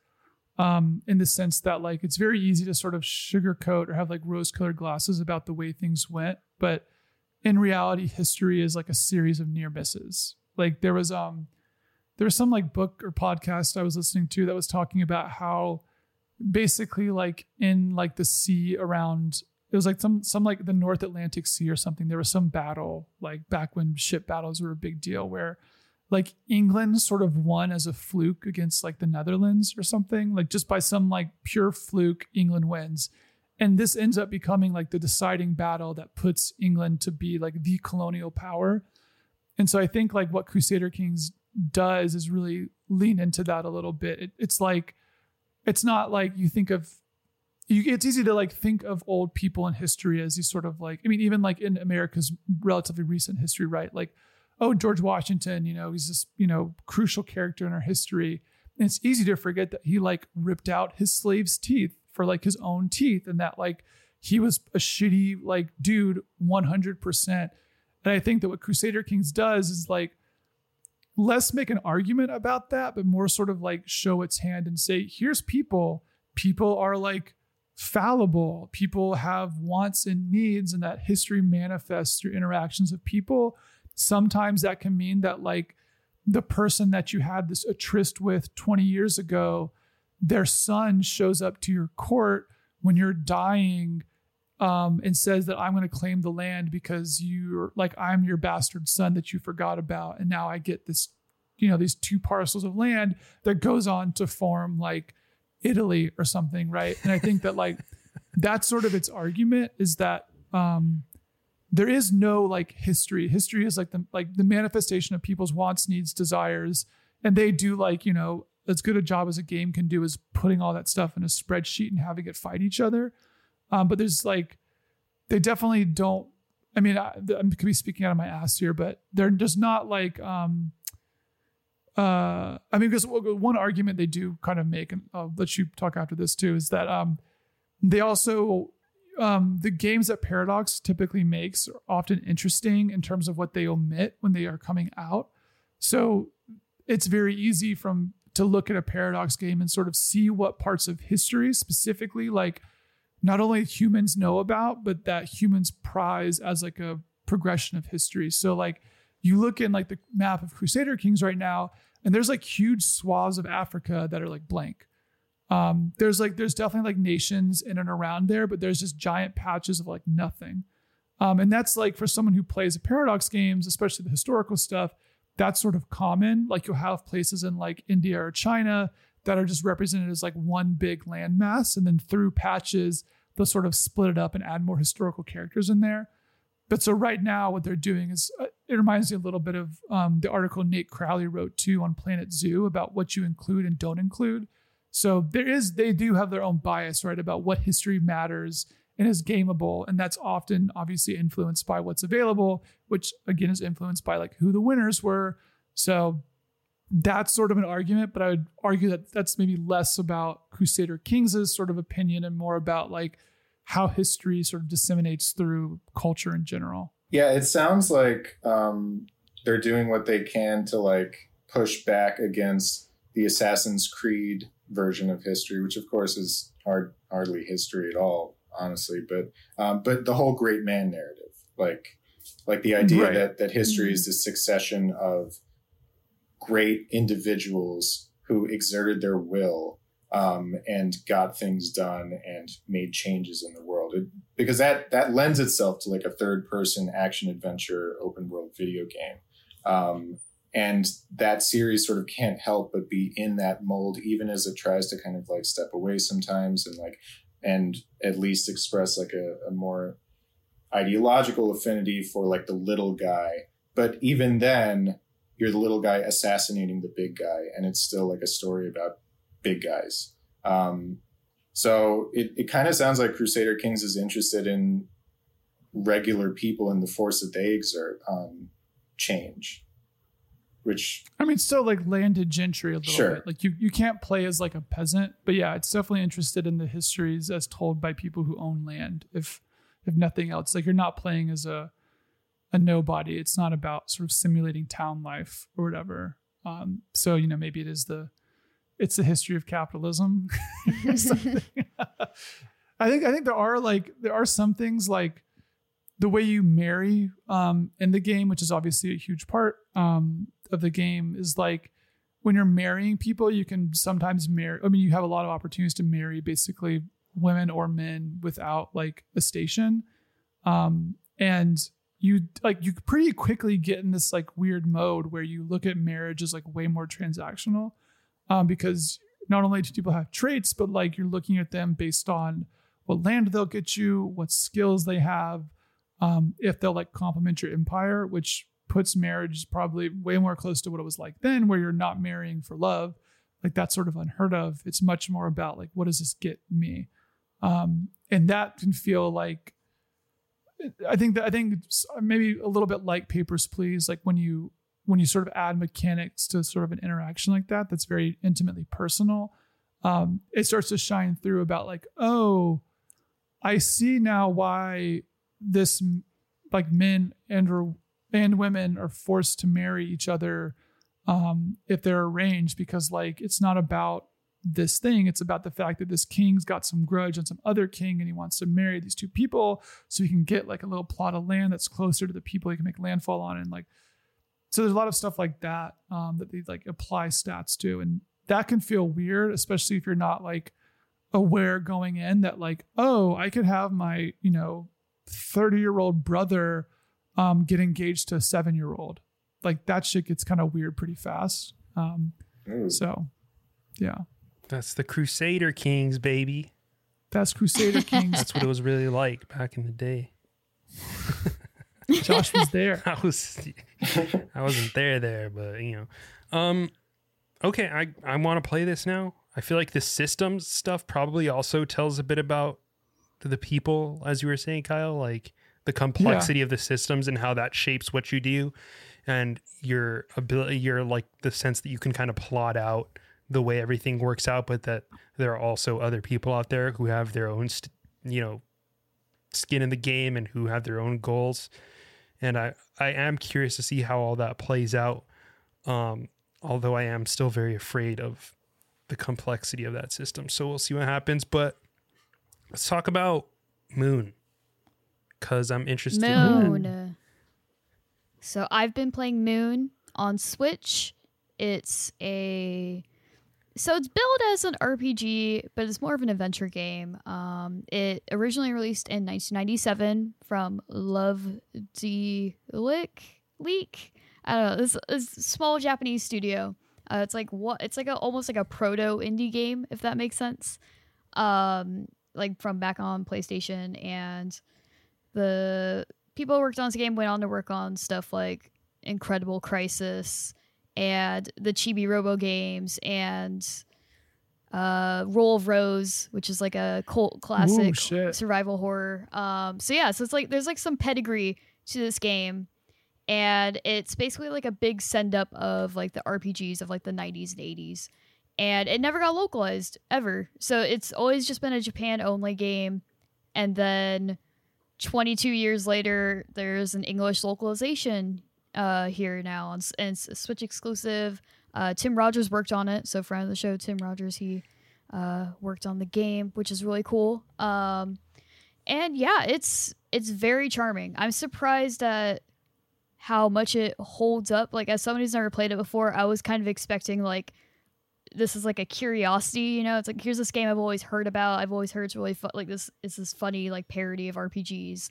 C: in the sense that like it's very easy to sort of sugarcoat or have like rose-colored glasses about the way things went, but in reality, history is like a series of near misses. Like there was some like book or podcast I was listening to that was talking about how basically like in like the sea around, it was like some like the North Atlantic Sea or something, there was some battle like back when ship battles were a big deal where like England sort of won as a fluke against like the Netherlands or something, like just by some like pure fluke England wins. And this ends up becoming like the deciding battle that puts England to be like the colonial power. And so I think like what Crusader Kings does is really lean into that a little bit. It's like, it's not like you think of, it's easy to like think of old people in history as these sort of like, I mean, even like in America's relatively recent history, right? Like, oh, George Washington, he's this, crucial character in our history. And it's easy to forget that he like ripped out his slaves' teeth for like his own teeth, and that like he was a shitty like dude 100%. And I think that what Crusader Kings does is like less make an argument about that, but more sort of like show its hand and say, here's people are like fallible, people have wants and needs, and that history manifests through interactions of people. Sometimes that can mean that like the person that you had this tryst with 20 years ago, their son shows up to your court when you're dying, and says that I'm going to claim the land because you're like, I'm your bastard son that you forgot about. And now I get this, these 2 parcels of land that goes on to form like Italy or something. Right. And I think that like, that's sort of its argument is that, there is no like history. History is like the manifestation of people's wants, needs, desires. And they do like, as good a job as a game can do is putting all that stuff in a spreadsheet and having it fight each other. But there's like, they definitely don't, I mean, I could be speaking out of my ass here, but they're just not like, because one argument they do kind of make, and I'll let you talk after this too, is that they also, the games that Paradox typically makes are often interesting in terms of what they omit when they are coming out. So it's very easy to look at a Paradox game and sort of see what parts of history specifically, like not only humans know about, but that humans prize as like a progression of history. So like you look in like the map of Crusader Kings right now, and there's like huge swaths of Africa that are like blank. There's definitely like nations in and around there, but there's just giant patches of like nothing. And that's like for someone who plays the Paradox games, especially the historical stuff, that's sort of common. Like you'll have places in like India or China that are just represented as like one big landmass. And then through patches, they'll sort of split it up and add more historical characters in there. But so right now what they're doing is, it reminds me a little bit of the article Nate Crowley wrote too on Planet Zoo about what you include and don't include. So they do have their own bias, right, about what history matters and is gameable. And that's often obviously influenced by what's available, which again is influenced by like who the winners were. So that's sort of an argument, but I would argue that that's maybe less about Crusader Kings' sort of opinion and more about like how history sort of disseminates through culture in general.
B: Yeah, it sounds like they're doing what they can to like push back against the Assassin's Creed version of history, which of course is hardly history at all, honestly. But the whole great man narrative, like the idea
C: right.
B: that history is the succession of great individuals who exerted their will and got things done and made changes in the world. because that lends itself to like a third person action adventure open world video game. And that series sort of can't help but be in that mold, even as it tries to kind of like step away sometimes and at least express like a more ideological affinity for like the little guy. But even then, you're the little guy assassinating the big guy, and it's still like a story about big guys. So it kind of sounds like Crusader Kings is interested in regular people and the force that they exert on change. Which,
C: I mean, still like landed gentry a little
B: sure.
C: bit. Like you can't play as like a peasant, but yeah, it's definitely interested in the histories as told by people who own land. If nothing else, like you're not playing as a nobody. It's not about sort of simulating town life or whatever. So maybe it's the history of capitalism or something. I think there are some things like the way you marry in the game, which is obviously a huge part of the game, is like when you're marrying people, you can sometimes marry. I mean, you have a lot of opportunities to marry basically women or men without like a station, and you pretty quickly get in this like weird mode where you look at marriage as like way more transactional, because not only do people have traits, but like you're looking at them based on what land they'll get you, what skills they have, if they'll like complement your empire, which puts marriage probably way more close to what it was like then, where you're not marrying for love. Like that's sort of unheard of. It's much more about like, what does this get me? And that can feel like, I think it's maybe a little bit like Papers, Please. Like when you sort of add mechanics to sort of an interaction like that, that's very intimately personal. It starts to shine through about like, oh, I see now why this like men and women are forced to marry each other if they're arranged, because like it's not about this thing, it's about the fact that this king's got some grudge on some other king and he wants to marry these two people so he can get like a little plot of land that's closer to the people he can make landfall on. And like, so there's a lot of stuff like that that they like apply stats to, and that can feel weird, especially if you're not like aware going in that like, oh, I could have my 30-year-old brother get engaged to a 7-year-old. Like that shit gets kind of weird pretty fast. So yeah,
A: that's the Crusader Kings, baby.
C: That's Crusader Kings.
A: That's what it was really like back in the day.
C: Josh was there.
A: I wasn't there, but okay, I want to play this now. I feel like the systems stuff probably also tells a bit about the people, as you were saying, Kyle, like the complexity of the systems and how that shapes what you do, and your ability, your like the sense that you can kind of plot out the way everything works out, but that there are also other people out there who have their own skin in the game and who have their own goals. And I am curious to see how all that plays out, although I am still very afraid of the complexity of that system. So we'll see what happens. But let's talk about Moon, because I'm interested in that.
D: So I've been playing Moon on Switch. It's billed as an RPG, but it's more of an adventure game. It originally released in 1997 from Leak. I don't know. This is a small Japanese studio. It's almost like a proto indie game, if that makes sense. Like from back on PlayStation, and the people who worked on this game went on to work on stuff like Incredible Crisis and the Chibi Robo games and Roll of Rose, which is like a cult classic survival horror. So it's like there's like some pedigree to this game, and it's basically like a big send up of like the RPGs of like the 90s and 80s, and it never got localized ever. So it's always just been a Japan only game, and then 22 years later there's an English localization here now, and it's a Switch exclusive. Tim Rogers worked on it, so friend of the show Tim Rogers, he worked on the game, which is really cool. And yeah, it's very charming. I'm surprised at how much it holds up. Like, as somebody who's never played it before, I was kind of expecting like this is like a curiosity, you know. It's like, here's this game I've always heard about. I've always heard it's really fun. Like this is this funny like parody of RPGs.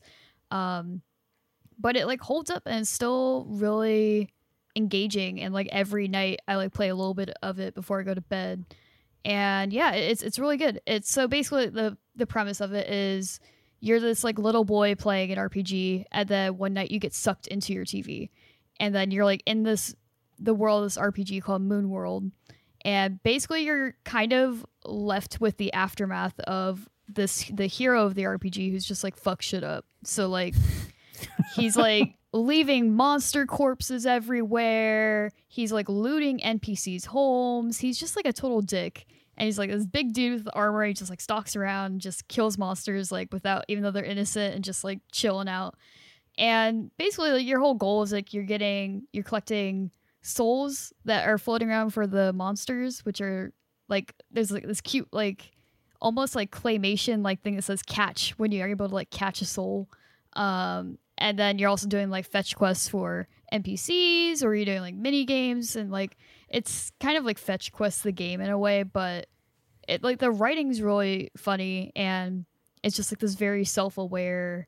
D: But it like holds up and it's still really engaging. And like every night I like play a little bit of it before I go to bed. And yeah, it's really good. It's so basically the premise of it is you're this like little boy playing an RPG, and then one night you get sucked into your TV, and then you're like in the world of this RPG called Moon World, and basically you're kind of left with the aftermath of the hero of the RPG who's just like fuck shit up. So like he's like leaving monster corpses everywhere. He's like looting NPCs' homes. He's just like a total dick. And he's like this big dude with armor. He just like stalks around, just kills monsters like without, even though they're innocent, and just like chilling out. And basically like your whole goal is like you're collecting souls that are floating around for the monsters, which are like, there's like this cute like almost like claymation like thing that says catch when you're able to like catch a soul. And then you're also doing like fetch quests for NPCs, or you're doing like mini games, and like it's kind of like fetch quests the game in a way, but it like the writing's really funny, and it's just like this very self-aware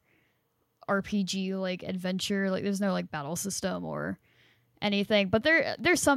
D: RPG like adventure. Like there's no like battle system or anything, but there's some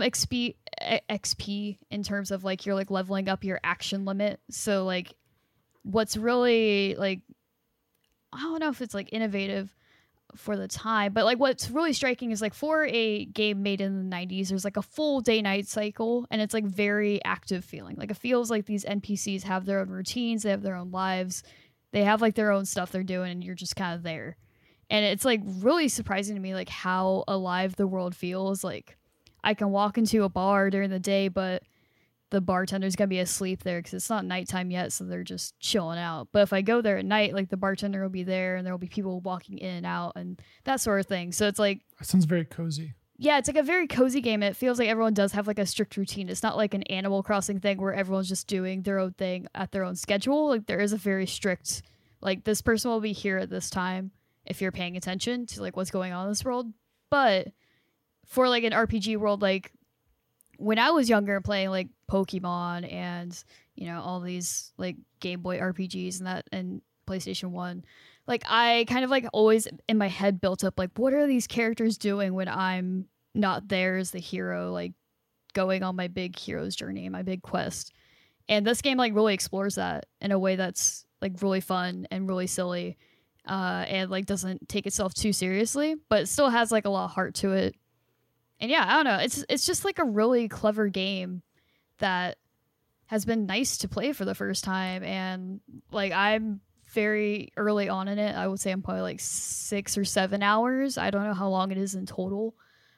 D: XP in terms of like you're like leveling up your action limit. So like what's really like, I don't know if it's like innovative for the time, but like what's really striking is like for a game made in the 90s, there's like a full day night cycle, and it's like very active feeling. Like it feels like these NPCs have their own routines, they have their own lives, they have like their own stuff they're doing, and you're just kind of there. And it's like really surprising to me like how alive the world feels. Like I can walk into a bar during the day, but the bartender's gonna be asleep there because it's not nighttime yet, so they're just chilling out. But if I go there at night, like the bartender will be there, and there will be people walking in and out and that sort of thing. So it's like,
C: That sounds very cozy.
D: yeah, it's like a very cozy game. It feels like everyone does have like a strict routine. It's not like an Animal Crossing thing where everyone's just doing their own thing at their own schedule. Like there is a very strict, like this person will be here at this time if you're paying attention to like what's going on in this world. But for like an RPG world, like when I was younger playing like Pokemon and, you know, all these like Game Boy RPGs and that, and PlayStation 1, like I kind of like always in my head built up like, what are these characters doing when I'm not there as the hero, like going on my big hero's journey, my big quest. And this game like really explores that in a way that's like really fun and really silly, and like doesn't take itself too seriously, but it still has like a lot of heart to it. And yeah, I don't know. It's just like a really clever game that has been nice to play for the first time. And like I'm very early on in it. I would say I'm probably like 6 or 7 hours. I don't know how long it is in total.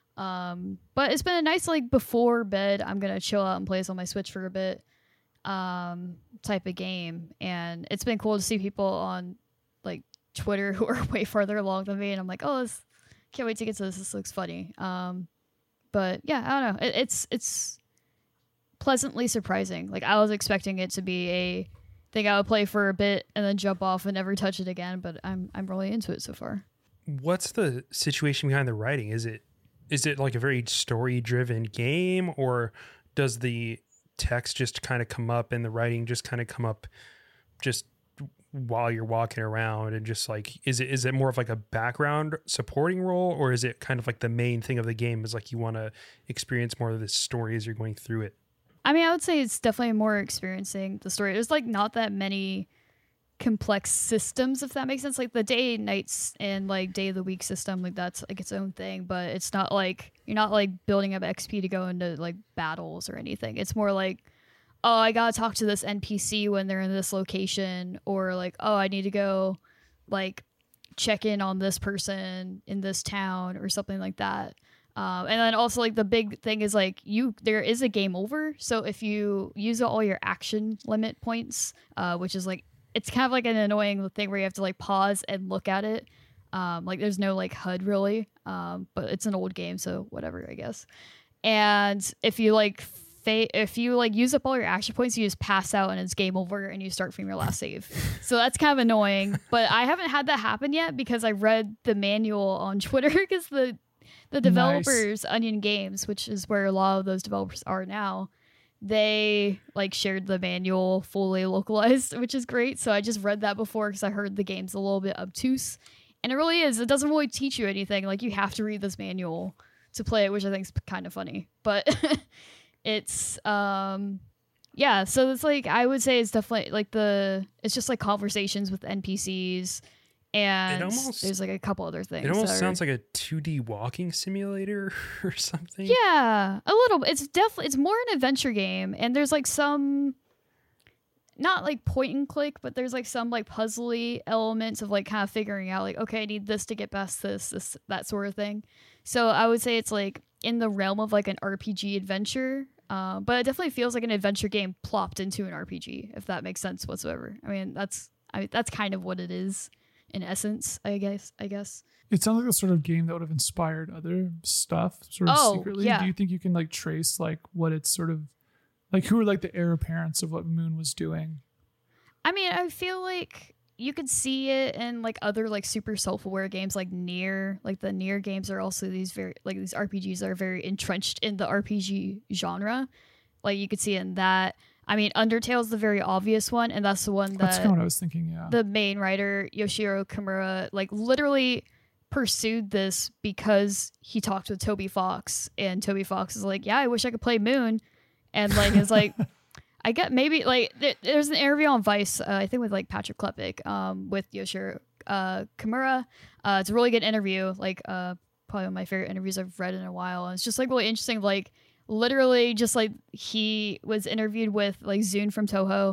D: But it's been a nice like before bed, I'm gonna chill out and play this on my Switch for a bit type of game. And it's been cool to see people on like Twitter who are way farther along than me, and I'm like, oh, can't wait to get to this. This looks funny. But yeah, I don't know. It's pleasantly surprising. Like I was expecting it to be a thing I would play for a bit and then jump off and never touch it again. But I'm really into it so far.
A: What's the situation behind the writing? Is it like a very story driven game, or does the text just kind of come up and the writing just kind of come up just while you're walking around, and just like is it more of like a background supporting role, or is it kind of like the main thing of the game is like you want to experience more of the story as you're going through it?
D: I mean, I would say it's definitely more experiencing the story. There's like not that many complex systems, if that makes sense. Like the day nights and like day of the week system, like that's like its own thing, but it's not like you're not like building up XP to go into like battles or anything. It's more like, oh, I gotta talk to this NPC when they're in this location, or like, oh, I need to go like check in on this person in this town or something like that. And then also like the big thing is like there is a game over. So if you use all your action limit points, which is like, it's kind of like an annoying thing where you have to like pause and look at it. Like there's no like HUD really, but it's an old game, so whatever, I guess. And if you like use up all your action points, you just pass out and it's game over and you start from your last save. So that's kind of annoying, but I haven't had that happen yet because I read the manual on Twitter, because the developers, Onion Games, which is where a lot of those developers are now, they like shared the manual fully localized, which is great. So I just read that before because I heard the game's a little bit obtuse, and it really is. It doesn't really teach you anything. Like you have to read this manual to play it, which I think is kind of funny. But it's yeah. So it's like I would say it's definitely like it's just like conversations with NPCs. And there's like a couple other things.
A: It almost sounds like a 2D walking simulator or something.
D: Yeah, a little. It's more an adventure game, and there's like some, not like point and click, but there's like some like puzzly elements of like kind of figuring out like, okay, I need this to get past this, that sort of thing. So I would say it's like in the realm of like an RPG adventure, but it definitely feels like an adventure game plopped into an RPG, if that makes sense whatsoever. I mean, that's kind of what it is. In essence, I guess.
C: It sounds like the sort of game that would have inspired other stuff, sort of secretly.
D: Yeah.
C: Do you think you can like trace like what it's sort of like? Who are like the heir apparents of what Moon was doing?
D: I mean, I feel like you could see it in like other like super self-aware games, like Nier. Like the Nier games are also these these RPGs that are very entrenched in the RPG genre. Like you could see it in that. I mean, Undertale's the very obvious one, and that's the one
C: That's kind of what I was thinking, yeah.
D: The main writer, Yoshiro Kimura, like literally pursued this because he talked with Toby Fox, and Toby Fox is like, yeah, I wish I could play Moon. And like, it's like, I get maybe like, there's an interview on Vice, I think with like Patrick Klepek, with Yoshiro Kimura. It's a really good interview, like probably one of my favorite interviews I've read in a while. And it's just like really interesting, like, literally just like he was interviewed with like Zune from Toho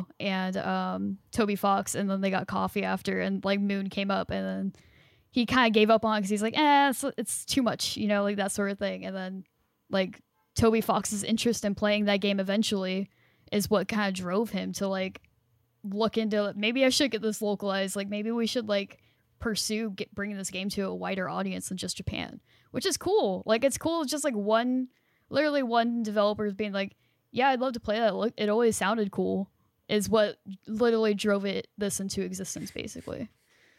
D: and Toby Fox, and then they got coffee after, and like Moon came up, and then he kind of gave up on it because he's like, it's too much, you know, like that sort of thing. And then like Toby Fox's interest in playing that game eventually is what kind of drove him to like look into maybe I should get this localized, like maybe we should like pursue bringing this game to a wider audience than just Japan, which is cool. Like it's cool, just like literally one developer is being like, yeah, I'd love to play that. Look, it always sounded cool, is what literally drove this into existence, basically.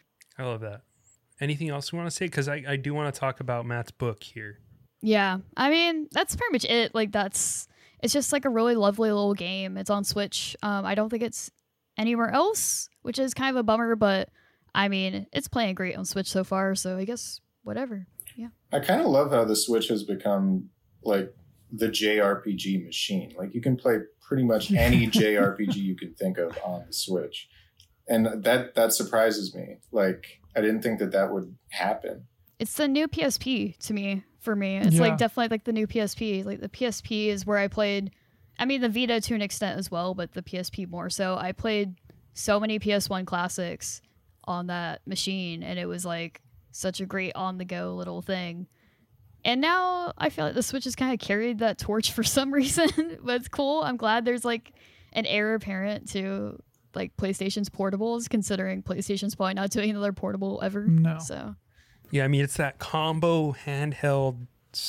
A: I love that. Anything else you want to say? Because I do want to talk about Matt's book here.
D: Yeah, I mean, that's pretty much it. Like, it's just like a really lovely little game. It's on Switch. I don't think it's anywhere else, which is kind of a bummer, but I mean, it's playing great on Switch so far, so I guess whatever. Yeah.
B: I kind of love how the Switch has become like the JRPG machine. Like you can play pretty much any JRPG you can think of on the Switch. And that surprises me. Like I didn't think that would happen.
D: It's the new PSP to me, for me. It's like definitely like the new PSP. Like the PSP is where I played, I mean the Vita to an extent as well, but the PSP more so. I played so many PS1 classics on that machine, and it was like such a great on the go little thing. And now I feel like the Switch has kind of carried that torch for some reason, but it's cool. I'm glad there's like an heir apparent to like PlayStation's portables, considering PlayStation's probably not doing another portable ever.
C: No.
D: So
A: yeah, I mean it's that combo handheld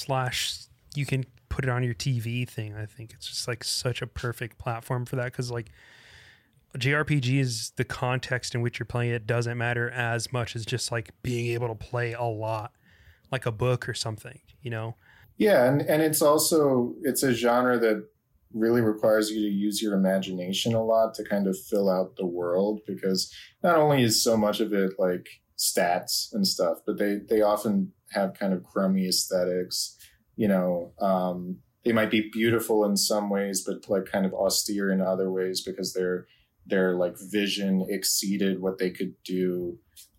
A: / you can put it on your TV thing. I think it's just like such a perfect platform for that, because like JRPG is the context in which you're playing it doesn't matter as much as just like being able to play a lot. Like a book or something, you know?
B: Yeah, and it's a genre that really requires you to use your imagination a lot to kind of fill out the world, because not only is so much of it like stats and stuff, but they often have kind of crummy aesthetics, you know. They might be beautiful in some ways, but like kind of austere in other ways because their like vision exceeded what they could do.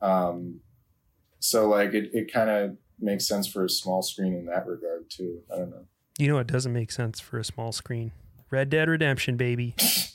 B: So like it kind of makes sense for a small screen in that regard too. I don't know.
A: You know what doesn't make sense for a small screen? Red Dead Redemption, baby.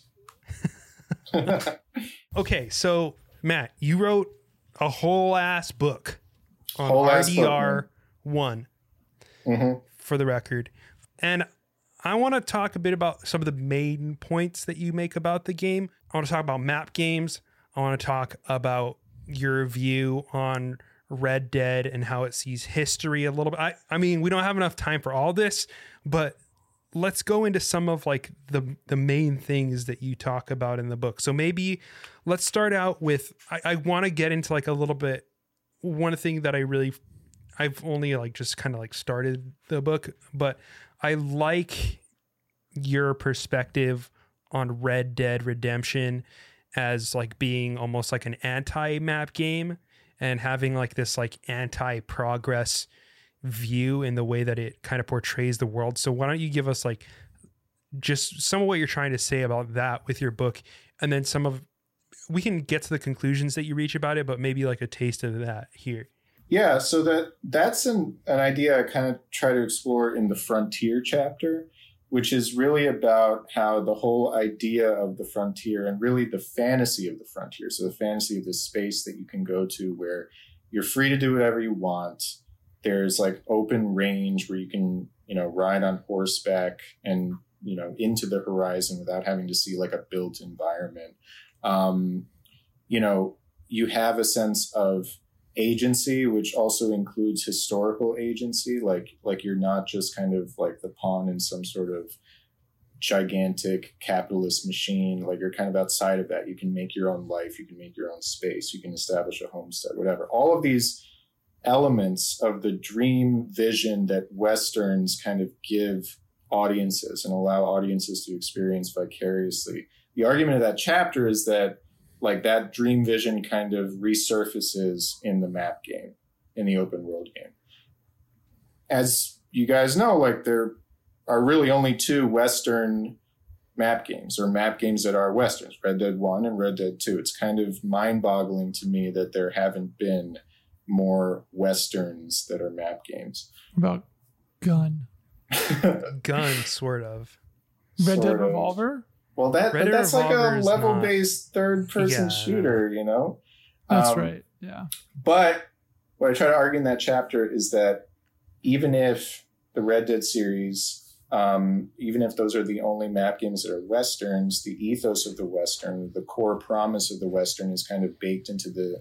A: Okay, so Matt, you wrote a whole ass book on RDR 1 for the record. And I want to talk a bit about some of the main points that you make about the game. I want to talk about map games. I want to talk about your view on Red Dead and how it sees history a little bit. I mean, we don't have enough time for all this, but let's go into some of like the main things that you talk about in the book. So maybe let's start out with, I want to get into like a little bit, one thing that I've only like just kind of like started the book, but I like your perspective on Red Dead Redemption as like being almost like an anti-map game and having like this like anti-progress view in the way that it kind of portrays the world. So why don't you give us like just some of what you're trying to say about that with your book, and then we can get to the conclusions that you reach about it, but maybe like a taste of that here.
B: Yeah, so that's an idea I kind of try to explore in the Frontier chapter, which is really about how the whole idea of the frontier and really the fantasy of the frontier, so the fantasy of this space that you can go to where you're free to do whatever you want. There's like open range where you can, ride on horseback and, into the horizon without having to see like a built environment. You have a sense of agency, which also includes historical agency. Like you're not just kind of like the pawn in some sort of gigantic capitalist machine. Like you're kind of outside of that. You can make your own life. You can make your own space. You can establish a homestead, whatever. All of these elements of the dream vision that Westerns kind of give audiences and allow audiences to experience vicariously. The argument of that chapter is that like that dream vision kind of resurfaces in the map game, in the open world game. As you guys know, like there are really only two Western map games, or map games that are Westerns, Red Dead 1 and Red Dead 2. It's kind of mind-boggling to me that there haven't been more Westerns that are map games.
C: About Gun.
A: Gun, sort of.
C: Red Dead Revolver?
B: Well, that's like a level-based third-person shooter,
C: That's right, yeah.
B: But what I try to argue in that chapter is that even if the Red Dead series, even if those are the only map games that are Westerns, the ethos of the Western, the core promise of the Western is kind of baked into the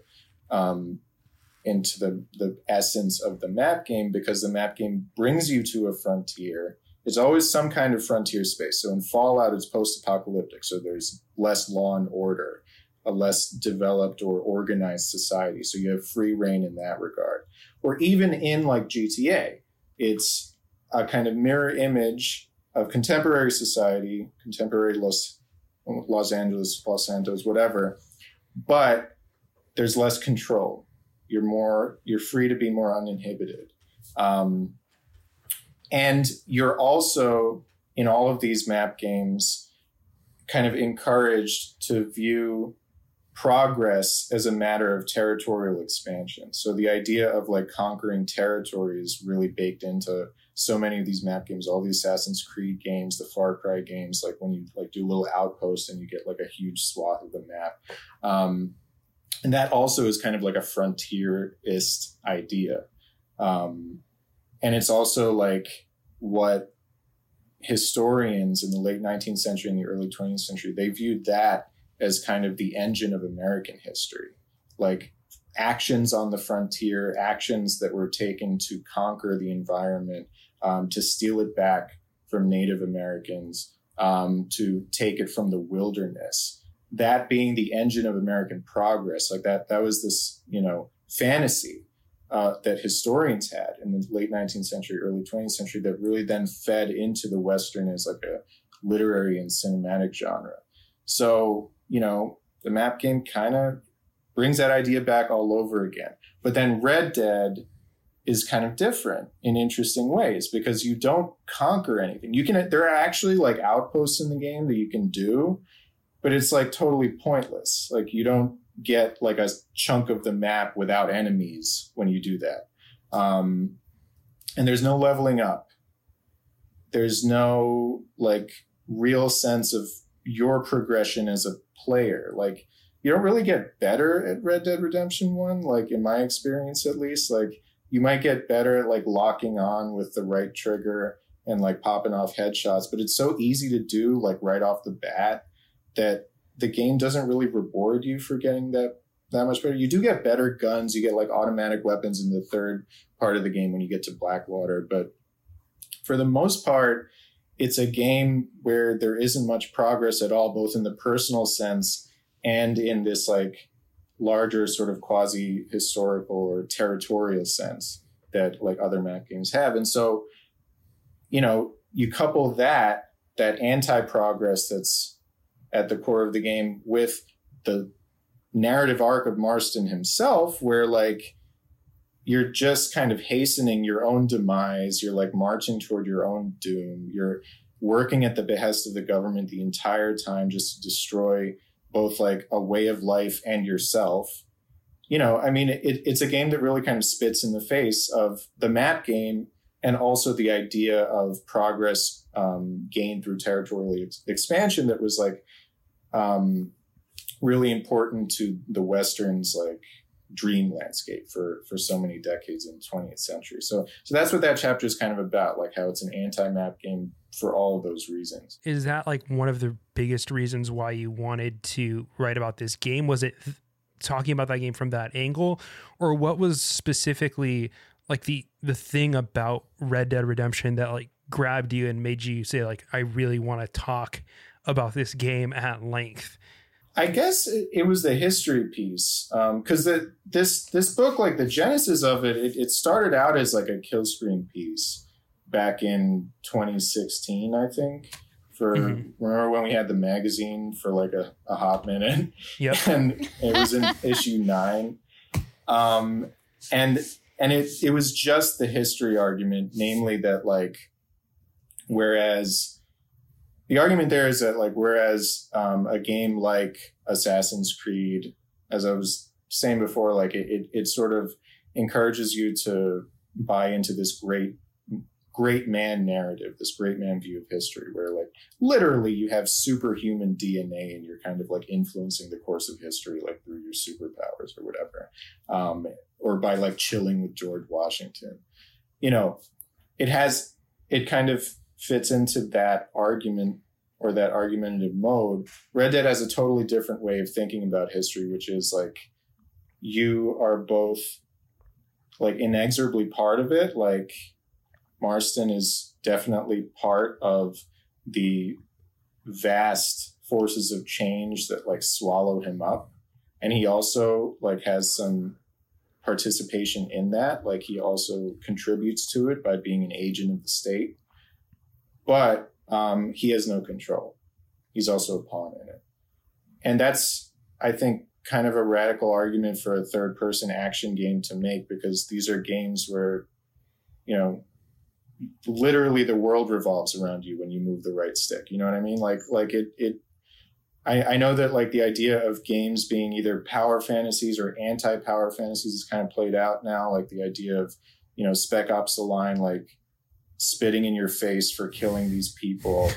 B: essence of the map game, because the map game brings you to a frontier. It's always some kind of frontier space. So in Fallout, it's post-apocalyptic. So there's less law and order, a less developed or organized society. So you have free reign in that regard. Or even in like GTA, it's a kind of mirror image of contemporary society, contemporary Los Angeles, Los Santos, whatever. But there's less control. You're free to be more uninhibited. And you're also, in all of these map games, kind of encouraged to view progress as a matter of territorial expansion. So the idea of like conquering territory is really baked into so many of these map games, all the Assassin's Creed games, the Far Cry games, like when you like do a little outpost and you get like a huge swath of the map. And that also is kind of like a frontierist idea. And it's also like what historians in the late 19th century and the early 20th century, they viewed that as kind of the engine of American history. Like actions on the frontier, actions that were taken to conquer the environment, to steal it back from Native Americans, to take it from the wilderness. That being the engine of American progress, like that was this, fantasy that historians had in the late 19th century, early 20th century, that really then fed into the Western as like a literary and cinematic genre. So, the map game kind of brings that idea back all over again. But then Red Dead is kind of different in interesting ways, because you don't conquer anything. There are actually like outposts in the game that you can do, but it's like totally pointless. Like you don't get like a chunk of the map without enemies when you do that. And there's no leveling up. There's no like real sense of your progression as a player. Like you don't really get better at Red Dead Redemption 1, like in my experience at least. Like you might get better at like locking on with the right trigger and like popping off headshots, but it's so easy to do like right off the bat that the game doesn't really reward you for getting that much better. You do get better guns. You get like automatic weapons in the third part of the game when you get to Blackwater. But for the most part, it's a game where there isn't much progress at all, both in the personal sense and in this like larger sort of quasi-historical or territorial sense that like other map games have. And so, you couple that that anti-progress that's at the core of the game, with the narrative arc of Marston himself, where like you're just kind of hastening your own demise. You're like marching toward your own doom. You're working at the behest of the government the entire time just to destroy both like a way of life and yourself. You know, I mean, it's a game that really kind of spits in the face of the map game and also the idea of progress gained through territorial expansion that was like really important to the Western's like dream landscape for so many decades in the 20th century. So that's what that chapter is kind of about, like how it's an anti-map game for all of those reasons.
A: Is that like one of the biggest reasons why you wanted to write about this game? Was it talking about that game from that angle, or what was specifically like the thing about Red Dead Redemption that like grabbed you and made you say like, I really want to talk about this game at length?
B: I guess it was the history piece, because this book, like the genesis of it started out as like a kill screen piece back in 2016, I think. Remember when we had the magazine for like a hot minute?
A: Yep.
B: And it was in issue 9, and it was just the history argument, namely that like, whereas the argument there is that like, whereas a game like Assassin's Creed, as I was saying before, like it sort of encourages you to buy into this great man narrative, this great man view of history, where like literally you have superhuman DNA and you're kind of like influencing the course of history, like through your superpowers or whatever, or by like chilling with George Washington. You know, it kind of fits into that argument or that argumentative mode. Red Dead has a totally different way of thinking about history, which is like you are both like inexorably part of it. Like Marston is definitely part of the vast forces of change that like swallow him up. And he also like has some participation in that. Like he also contributes to it by being an agent of the state. But he has no control. He's also a pawn in it. And that's, I think, kind of a radical argument for a third-person action game to make, because these are games where, you know, literally the world revolves around you when you move the right stick. You know what I mean? I know that like the idea of games being either power fantasies or anti-power fantasies is kind of played out now. Like the idea of, you know, Spec Ops: The Line, like spitting in your face for killing these people.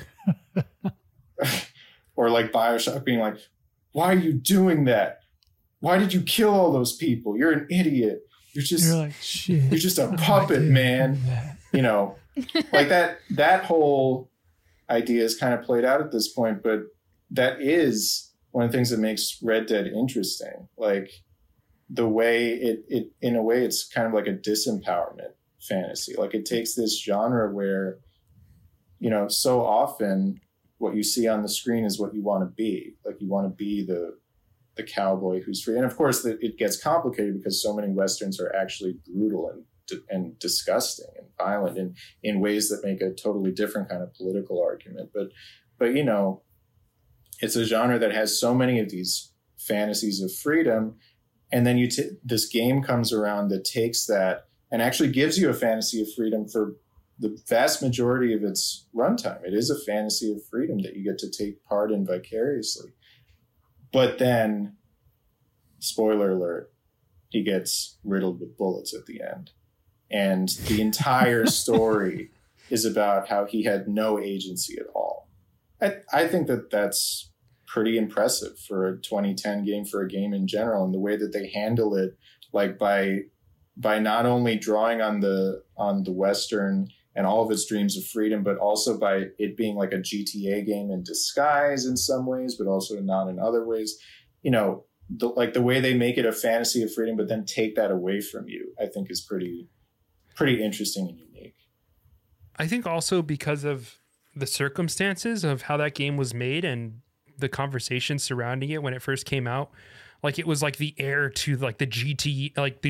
B: Or like BioShock being like, why are you doing that? Why did you kill all those people? You're an idiot. You're like, shit. You're just a puppet, man. You know, like that whole idea is kind of played out at this point, but that is one of the things that makes Red Dead interesting. Like the way it in a way, it's kind of like a disempowerment fantasy. Like it takes this genre where, you know, so often what you see on the screen is what you want to be. Like you want to be the cowboy who's free. And of course it gets complicated because so many Westerns are actually brutal and disgusting and violent in ways that make a totally different kind of political argument. But you know, it's a genre that has so many of these fantasies of freedom. And then this game comes around that takes that and actually gives you a fantasy of freedom for the vast majority of its runtime. It is a fantasy of freedom that you get to take part in vicariously. But then, spoiler alert, he gets riddled with bullets at the end. And the entire story is about how he had no agency at all. I think that's pretty impressive for a 2010 game, for a game in general, and the way that they handle it, like by not only drawing on the Western and all of its dreams of freedom, but also by it being like a GTA game in disguise in some ways, but also not in other ways. You know, the way they make it a fantasy of freedom, but then take that away from you, I think is pretty interesting and unique.
A: I think also because of the circumstances of how that game was made and the conversation surrounding it when it first came out, like it was like the heir to like the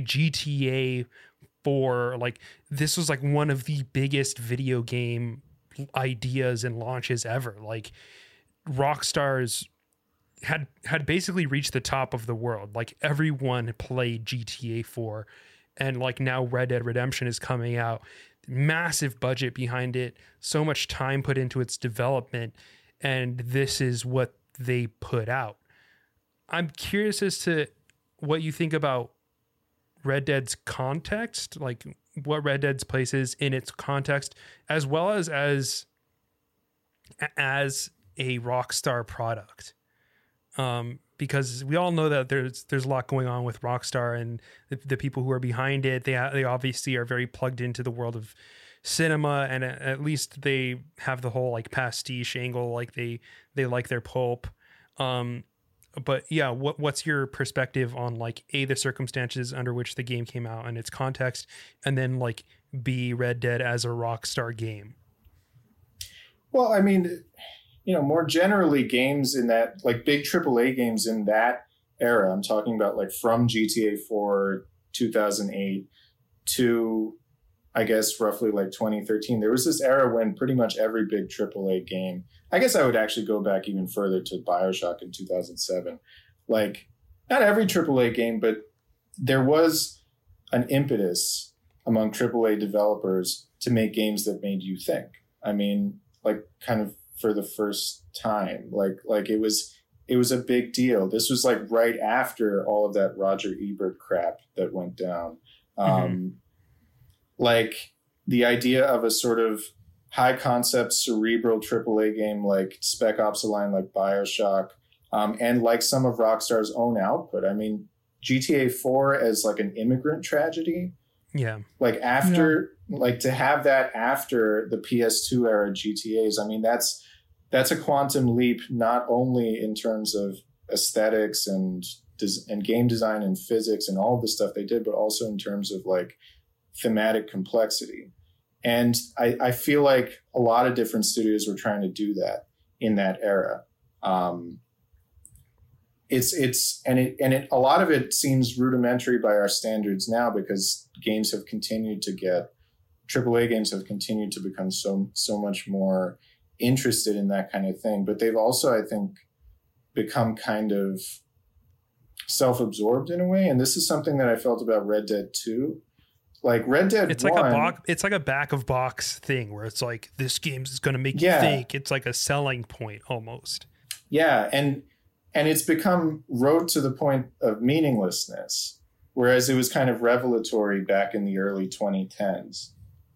A: GTA 4. Like this was like one of the biggest video game ideas and launches ever. Like Rockstar's had basically reached the top of the world. Like everyone played GTA 4, and like now Red Dead Redemption is coming out. Massive budget behind it, so much time put into its development, and this is what they put out. I'm curious as to what you think about Red Dead's context, like what Red Dead's place is in its context, as well as a Rockstar product. Because we all know that there's a lot going on with Rockstar and the people who are behind it. They obviously are very plugged into the world of cinema, and at least they have the whole like pastiche angle. Like they like their pulp. But yeah, what's your perspective on like A, the circumstances under which the game came out and its context, and then like B, Red Dead as a Rockstar game?
B: Well, I mean, more generally, games in that, like big AAA games in that era, I'm talking about like from GTA 4 2008 to, I guess, roughly like 2013. There was this era when pretty much every big AAA game, I guess I would actually go back even further to BioShock in 2007. Like, not every AAA game, but there was an impetus among AAA developers to make games that made you think. I mean, like kind of for the first time, like it was a big deal. This was like right after all of that Roger Ebert crap that went down. Like the idea of a sort of high concept cerebral AAA game like Spec Ops: The Line, like BioShock, and like some of Rockstar's own output. I mean, GTA 4 as like an immigrant tragedy.
A: Yeah.
B: Like after, like to have that after the PS2 era GTAs, I mean, that's a quantum leap, not only in terms of aesthetics and game design and physics and all the stuff they did, but also in terms of like thematic complexity. And I feel like a lot of different studios were trying to do that in that era. A lot of it seems rudimentary by our standards now, because games have continued to get, AAA games have continued to become so much more interested in that kind of thing. But they've also, I think, become kind of self-absorbed in a way. And this is something that I felt about Red Dead 2. Like Red Dead 1,
A: it's like a back of box thing where it's like, this game is going to make you think. It's like a selling point almost.
B: Yeah, and it's become rote to the point of meaninglessness, whereas it was kind of revelatory back in the early 2010s.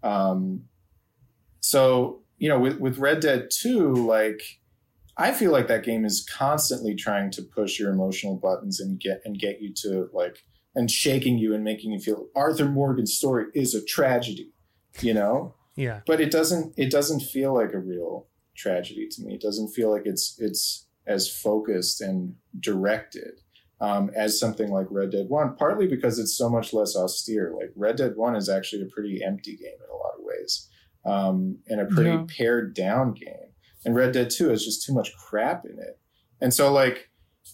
B: So, with Red Dead 2, like, I feel like that game is constantly trying to push your emotional buttons and get you to like, and shaking you and making you feel Arthur Morgan's story is a tragedy, Yeah. But it doesn't feel like a real tragedy to me. It doesn't feel like it's as focused and directed as something like Red Dead 1, partly because it's so much less austere. Like Red Dead 1 is actually a pretty empty game in a lot of ways, and a pretty pared down game. And Red Dead 2 has just too much crap in it. And so like,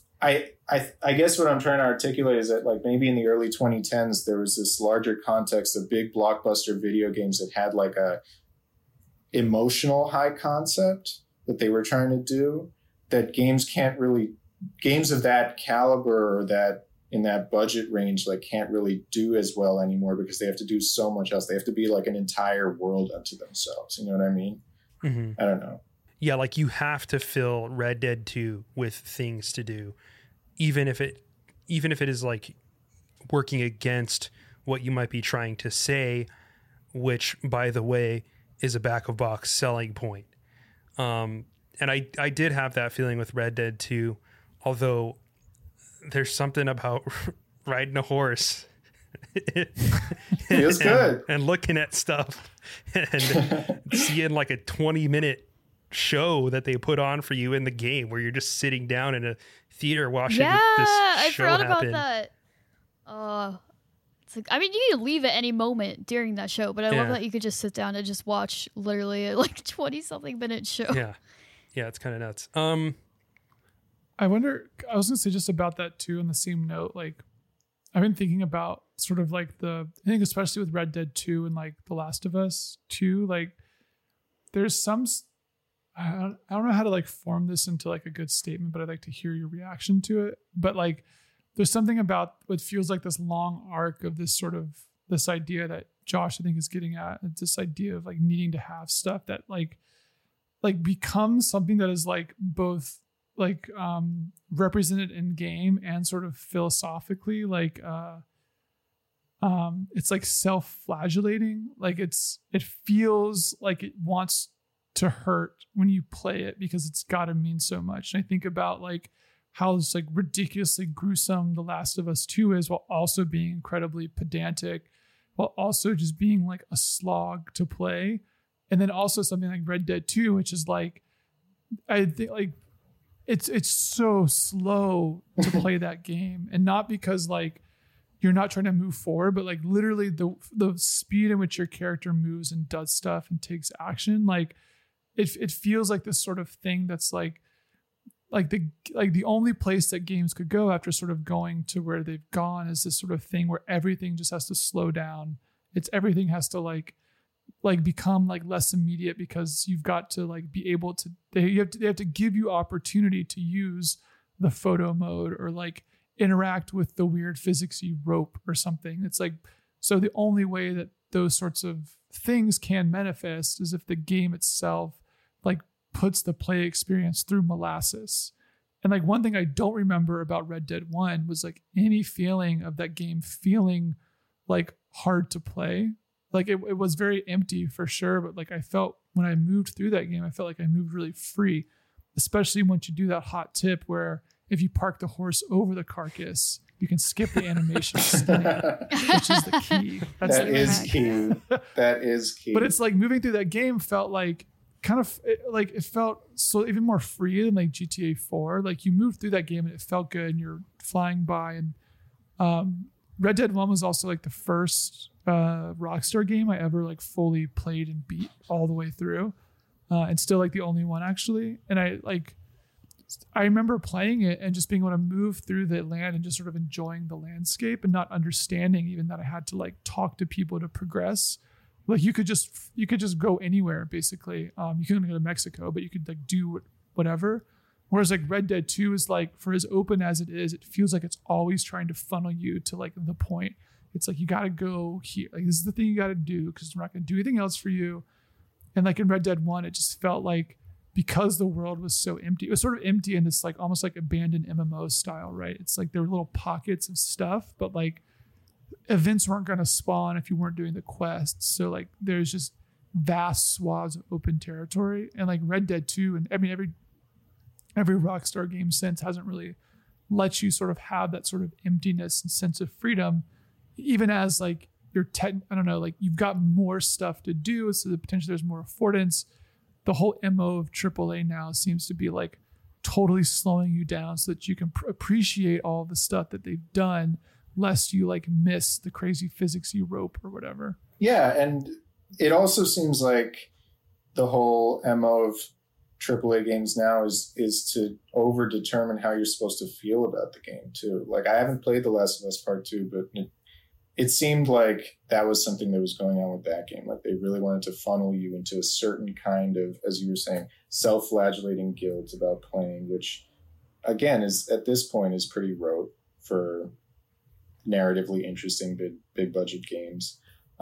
B: I guess what I'm trying to articulate is that like maybe in the early 2010s, there was this larger context of big blockbuster video games that had like a emotional high concept that they were trying to do, that games of that caliber or that in that budget range, like can't really do as well anymore, because they have to do so much else. They have to be like an entire world unto themselves. You know what I mean?
A: Mm-hmm.
B: I don't know.
A: Yeah, like you have to fill Red Dead 2 with things to do, even if it is like working against what you might be trying to say, which, by the way, is a back of box selling point. And I did have that feeling with Red Dead 2, although there's something about riding a horse.
B: Feels good.
A: And looking at stuff and seeing like a 20-minute show that they put on for you in the game where you're just sitting down in a theater watching this show happen.
D: I forgot about that. It's like, I mean, you can leave at any moment during that show, but I love that you could just sit down and just watch literally a like 20-something minute show.
A: Yeah, it's kind of nuts.
C: I wonder, I was gonna say just about that too, on the same note, like I've been thinking about sort of like I think especially with Red Dead 2 and like The Last of Us 2, like there's some, I don't know how to like form this into like a good statement, but I'd like to hear your reaction to it. But like, there's something about what feels like this long arc of this sort of this idea that Josh, I think, is getting at. It's this idea of like needing to have stuff that like becomes something that is like both like represented in game and sort of philosophically like it's like self-flagellating. Like it feels like it wants to hurt when you play it because it's got to mean so much. And I think about like how it's like ridiculously gruesome The Last of Us 2 is, while also being incredibly pedantic, while also just being like a slog to play. And then also something like Red Dead 2, which is like, I think like it's so slow to play that game. And not because like you're not trying to move forward, but like literally the speed in which your character moves and does stuff and takes action, like it feels like this sort of thing that's like the only place that games could go after sort of going to where they've gone is this sort of thing where everything just has to slow down. Everything has to like become like less immediate because you've got to like be able to, they have to give you opportunity to use the photo mode or like interact with the weird physicsy rope or something. It's like, so the only way that those sorts of things can manifest is if the game itself like puts the play experience through molasses. And like one thing I don't remember about Red Dead 1 was like any feeling of that game feeling like hard to play. Like it was very empty for sure, but like I felt when I moved through that game, I felt like I moved really free, especially once you do that hot tip where if you park the horse over the carcass, you can skip the animation of spinning, which is the key.
B: That is key.
C: But it's like moving through that game felt like kind of like it felt so even more free than like GTA 4. Like you moved through that game and it felt good and you're flying by. And Red Dead 1 was also like the first Rockstar game I ever like fully played and beat all the way through. And still like the only one actually. And I remember playing it and just being able to move through the land and just sort of enjoying the landscape and not understanding even that I had to like talk to people to progress. Like you could just go anywhere basically. You couldn't go to Mexico, but you could like do whatever. Whereas like Red Dead 2 is like, for as open as it is, it feels like it's always trying to funnel you to like the point. It's like, you got to go here. Like this is the thing you got to do because we're not going to do anything else for you. And like in Red Dead 1, it just felt like because the world was so empty, it was sort of empty in this like almost like abandoned MMO style, right? It's like there were little pockets of stuff, but like events weren't going to spawn if you weren't doing the quests. So like there's just vast swaths of open territory. And like Red Dead 2, and I mean every Rockstar game since hasn't really let you sort of have that sort of emptiness and sense of freedom, even as like I don't know, like you've got more stuff to do, so the potentially there's more affordance. The whole MO of AAA now seems to be like totally slowing you down so that you can appreciate all the stuff that they've done, lest you like miss the crazy physicsy rope or whatever.
B: Yeah, and it also seems like the whole MO of AAA games now is to over-determine how you're supposed to feel about the game too. Like I haven't played The Last of Us Part 2, but it seemed like that was something that was going on with that game. Like they really wanted to funnel you into a certain kind of, as you were saying, self-flagellating guilt about playing, which again is at this point is pretty rote for narratively interesting big budget games.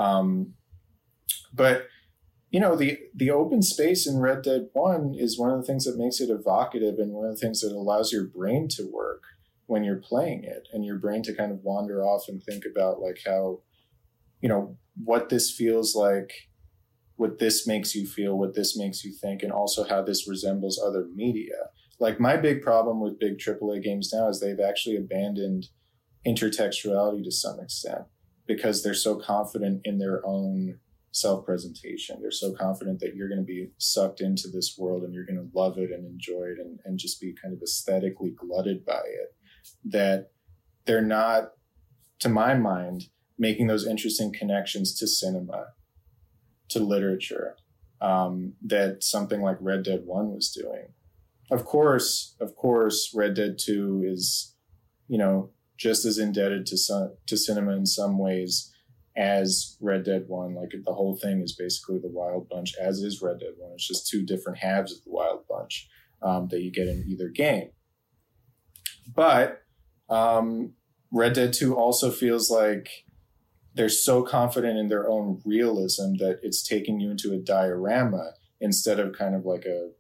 B: But you know, the open space in Red Dead 1 is one of the things that makes it evocative and one of the things that allows your brain to work when you're playing it, and your brain to kind of wander off and think about like how, you know, what this feels like, what this makes you feel, what this makes you think, and also how this resembles other media. Like my big problem with big AAA games now is they've actually abandoned intertextuality to some extent because they're so confident in their own self-presentation. They're so confident that you're going to be sucked into this world and you're going to love it and enjoy it and just be kind of aesthetically glutted by it, that they're not, to my mind, making those interesting connections to cinema, to literature, that something like Red Dead 1 was doing. Of course, Red Dead 2 is, you know, just as indebted to cinema in some ways, as Red Dead 1. Like the whole thing is basically the Wild Bunch, as is Red Dead 1. It's just two different halves of the Wild Bunch that you get in either game. But Red Dead 2 also feels like they're so confident in their own realism that it's taking you into a diorama instead of kind of like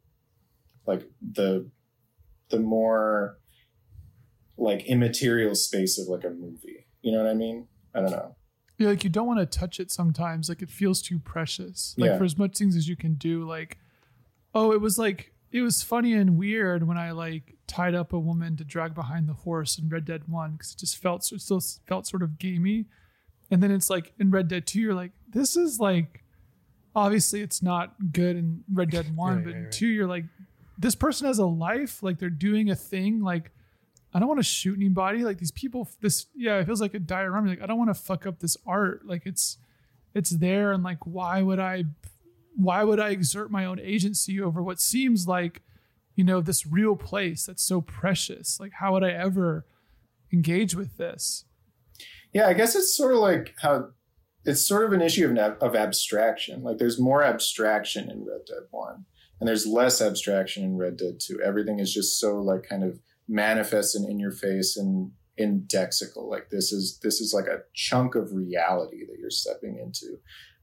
B: the more like immaterial space of like a movie. You know what I mean? I don't know.
C: Yeah, like you don't want to touch it sometimes. Like it feels too precious. Like for as much things as you can do, like, oh, it was funny and weird when I like tied up a woman to drag behind the horse in Red Dead 1 because it still felt sort of gamey. And then it's like in Red Dead 2, you're like, this is like, obviously it's not good in Red Dead 1, but in 2, you're like, this person has a life, like they're doing a thing, like I don't want to shoot anybody. Like these people, it feels like a diorama. Like I don't want to fuck up this art. Like it's there, and like why would I exert my own agency over what seems like, this real place that's so precious? Like how would I ever engage with this?
B: Yeah, I guess it's sort of like how it's sort of an issue of abstraction. Like there's more abstraction in Red Dead 1 and there's less abstraction in Red Dead 2. Everything is just so like kind of manifest and in your face and indexical. Like this is like a chunk of reality that you're stepping into.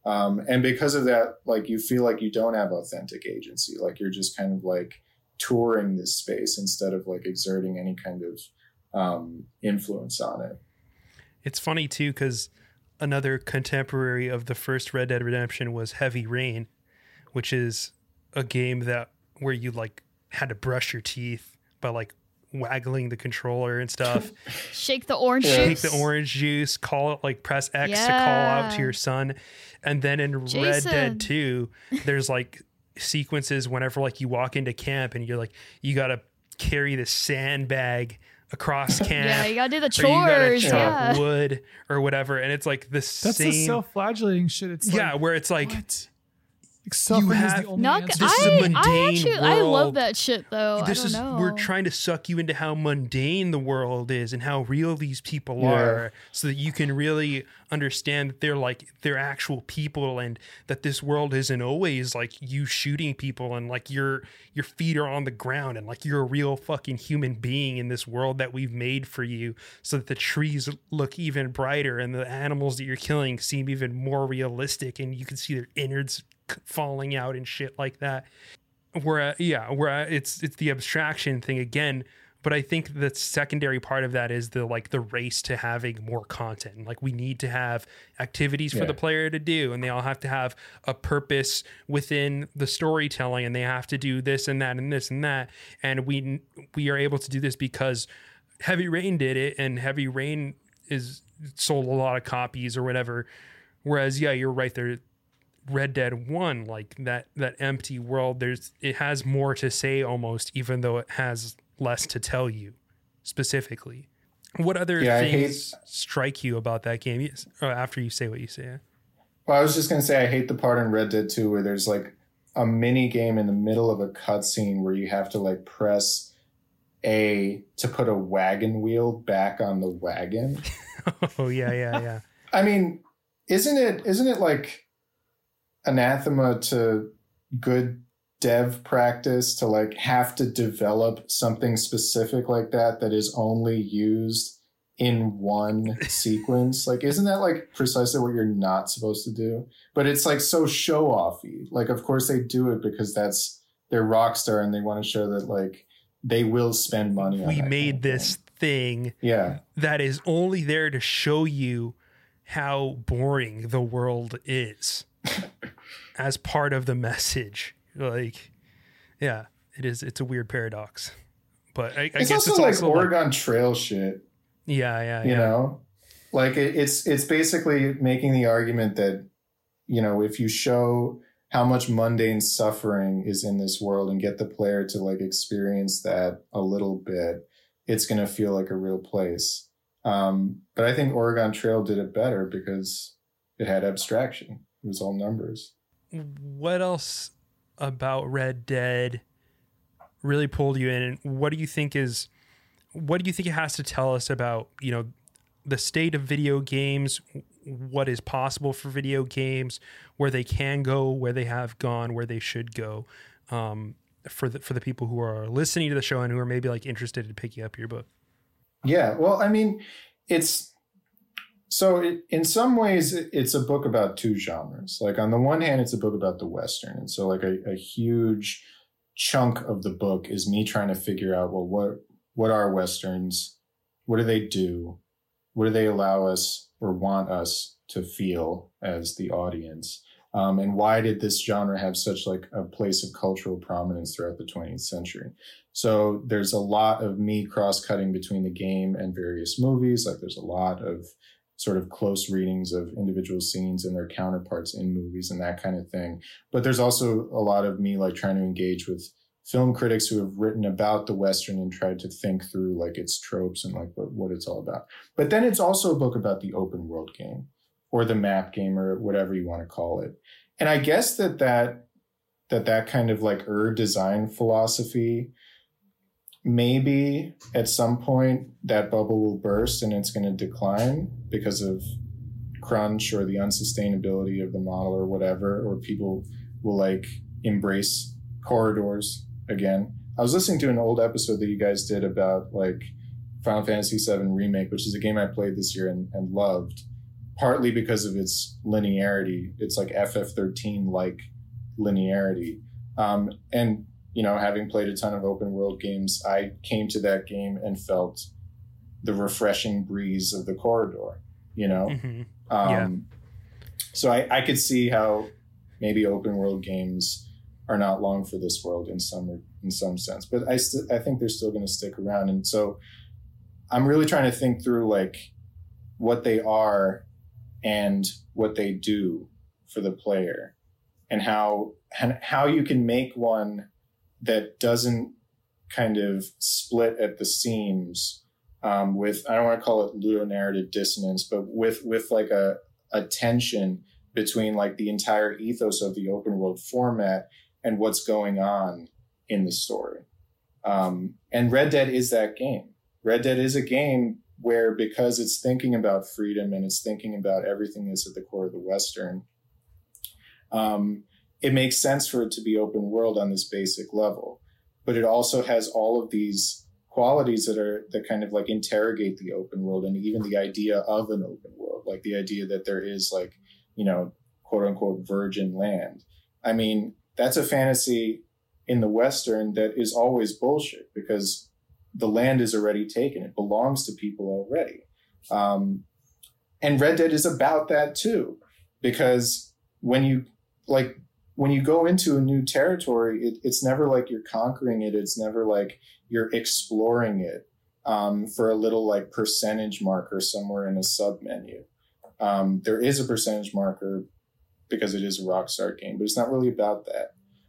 B: And because of that, like you feel like you don't have authentic agency. Like you're just kind of like touring this space instead of like exerting any kind of influence on it.
A: It's funny too, because another contemporary of the first Red Dead Redemption was Heavy Rain, which is a game where you like had to brush your teeth by like waggling the controller and stuff.
D: Shake the orange juice.
A: Shake the orange juice. Call it like press X to call out to your son. And then in Red Dead 2, there's like sequences whenever like you walk into camp and you're like, you got to carry the sandbag across camp.
D: Yeah, you gotta do the chores.
A: You gotta chop wood or whatever, and it's like this.
C: That's the self-flagellating shit. It's like,
A: where it's like
C: what? Suffering is the only answer.
A: This is a mundane world.
D: I love that shit though.
A: We're trying to suck you into how mundane the world is and how real these people are, so that you can really understand that they're actual people, and that this world isn't always like you shooting people and like your feet are on the ground, and like you're a real fucking human being in this world that we've made for you, so that the trees look even brighter and the animals that you're killing seem even more realistic, and you can see their innards falling out and shit like that. Where it's the abstraction thing again, but I think the secondary part of that is the race to having more content. Like we need to have activities for the player to do, and they all have to have a purpose within the storytelling, and they have to do this and that and this and that. And we are able to do this because Heavy Rain did it, and Heavy Rain is sold a lot of copies or whatever. Whereas you're right there. Red Dead 1, like that empty world, it has more to say almost, even though it has less to tell you specifically. What other things strike you about that game after you say what you say?
B: Well, I was just going to say I hate the part in Red Dead 2 where there's like a mini game in the middle of a cutscene where you have to like press A to put a wagon wheel back on the wagon.
A: Oh yeah.
B: I mean, isn't it like anathema to good dev practice to like have to develop something specific like that is only used in one sequence? Like, isn't that like precisely what you're not supposed to do? But it's like so show offy. Like, of course they do it because they're Rockstar and they want to show that like they will spend money on
A: we made this thing that is only there to show you how boring the world is. As part of the message. Like, yeah, it is. It's a weird paradox, but I guess
B: also
A: it's
B: like
A: also
B: Oregon Trail shit.
A: Yeah.
B: You know, like it's basically making the argument that, if you show how much mundane suffering is in this world and get the player to like experience that a little bit, it's going to feel like a real place. But I think Oregon Trail did it better because it had abstraction. It was all numbers.
A: What else about Red Dead really pulled you in? And what do you think it has to tell us about, the state of video games, what is possible for video games, where they can go, where they have gone, where they should go, for the people who are listening to the show and who are maybe like interested in picking up your book.
B: Yeah, well, I mean, in some ways, it's a book about two genres. Like on the one hand, it's a book about the Western. And so like a huge chunk of the book is me trying to figure out, well, what are Westerns? What do they do? What do they allow us or want us to feel as the audience? And why did this genre have such like a place of cultural prominence throughout the 20th century? So there's a lot of me cross-cutting between the game and various movies. Like there's a lot of sort of close readings of individual scenes and their counterparts in movies and that kind of thing. But there's also a lot of me like trying to engage with film critics who have written about the Western and tried to think through like its tropes and like what it's all about. But then it's also a book about the open world game or the map game or whatever you want to call it. And I guess that kind of like design philosophy, maybe at some point that bubble will burst and it's going to decline because of crunch or the unsustainability of the model or whatever, or people will like embrace corridors again. I was listening to an old episode that you guys did about like Final Fantasy VII Remake, which is a game I played this year and loved, partly because of its linearity. It's like FF13 like linearity. And you know, having played a ton of open world games, I came to that game and felt the refreshing breeze of the corridor, you know?
A: Mm-hmm.
B: So I could see how maybe open world games are not long for this world in some sense, but I think they're still going to stick around. And so I'm really trying to think through like what they are and what they do for the player, and how you can make one that doesn't kind of split at the seams with, I don't want to call it ludonarrative dissonance, but with like a tension between like the entire ethos of the open world format and what's going on in the story. And Red Dead is that game. Red Dead is a game where, because it's thinking about freedom and it's thinking about everything that's at the core of the Western, it makes sense for it to be open world on this basic level. But it also has all of these qualities that kind of like interrogate the open world and even the idea of an open world, like the idea that there is like, you know, quote unquote virgin land. I mean, that's a fantasy in the Western that is always bullshit because the land is already taken. It belongs to people already. And Red Dead is about that too, because when you go into a new territory, it's never like you're conquering it. It's never like you're exploring it for a little like percentage marker somewhere in a sub menu. There is a percentage marker because it is a Rockstar game, but it's not really about that.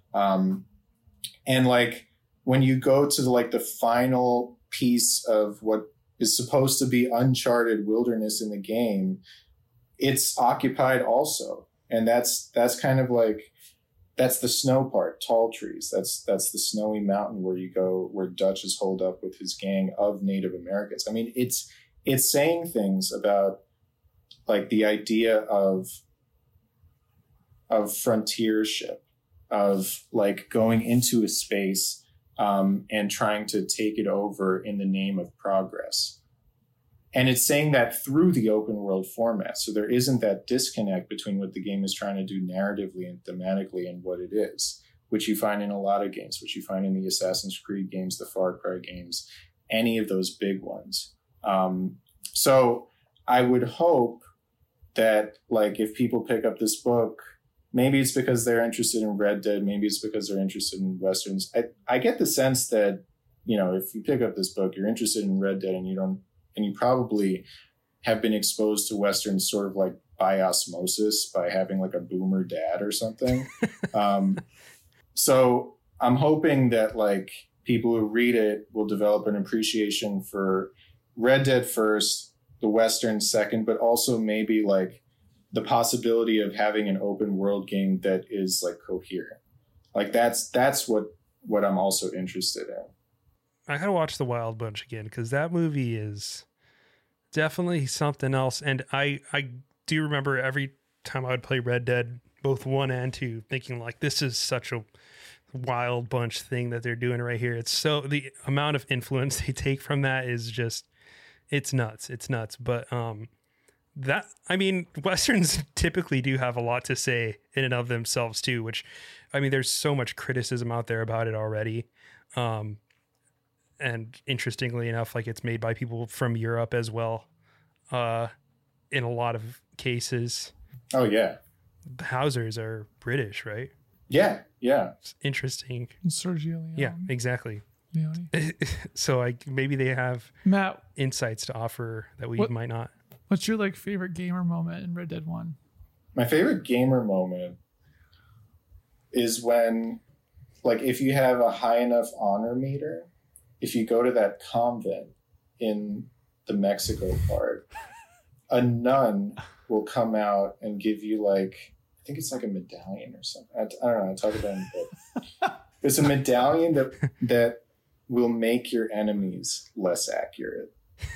B: And like when you go to the final piece of what is supposed to be uncharted wilderness in the game, it's occupied also. And that's kind of like, that's the snow part, tall trees. That's the snowy mountain where you go, where Dutch is holed up with his gang of Native Americans. I mean, it's saying things about like the idea of frontiership, of like going into a space and trying to take it over in the name of progress. And it's saying that through the open world format. So there isn't that disconnect between what the game is trying to do narratively and thematically and what it is, which you find in a lot of games, which you find in the Assassin's Creed games, the Far Cry games, any of those big ones. So I would hope that like if people pick up this book, maybe it's because they're interested in Red Dead, maybe it's because they're interested in Westerns. I get the sense that, you know, if you pick up this book, you're interested in Red Dead and you probably have been exposed to Westerns sort of like by osmosis, by having like a boomer dad or something. So I'm hoping that like people who read it will develop an appreciation for Red Dead first, the Western second, but also maybe like the possibility of having an open world game that is like coherent. Like that's what I'm also interested in.
A: I gotta watch The Wild Bunch again because that movie is definitely something else. And I do remember every time I would play Red Dead, both 1 and 2, thinking like, this is such a wild bunch thing that they're doing right here. It's so, the amount of influence they take from that is just, it's nuts. But that, I mean, Westerns typically do have a lot to say in and of themselves too, which, I mean, there's so much criticism out there about it already. And interestingly enough, like, it's made by people from Europe as well, in a lot of cases.
B: Oh yeah.
A: The Housers are British, right?
B: Yeah.
A: It's interesting.
C: Sergio Leone.
A: Yeah, exactly.
C: Leone.
A: So like maybe they have
C: Matt,
A: insights to offer that we might not.
C: what's your like favorite gamer moment in Red Dead 1?
B: My favorite gamer moment is when, like, if you have a high enough honor meter, if you go to that convent in the Mexico part, a nun will come out and give you, like, I think it's like a medallion or something. I don't know. I talk about it in the book. It's a medallion that will make your enemies less accurate.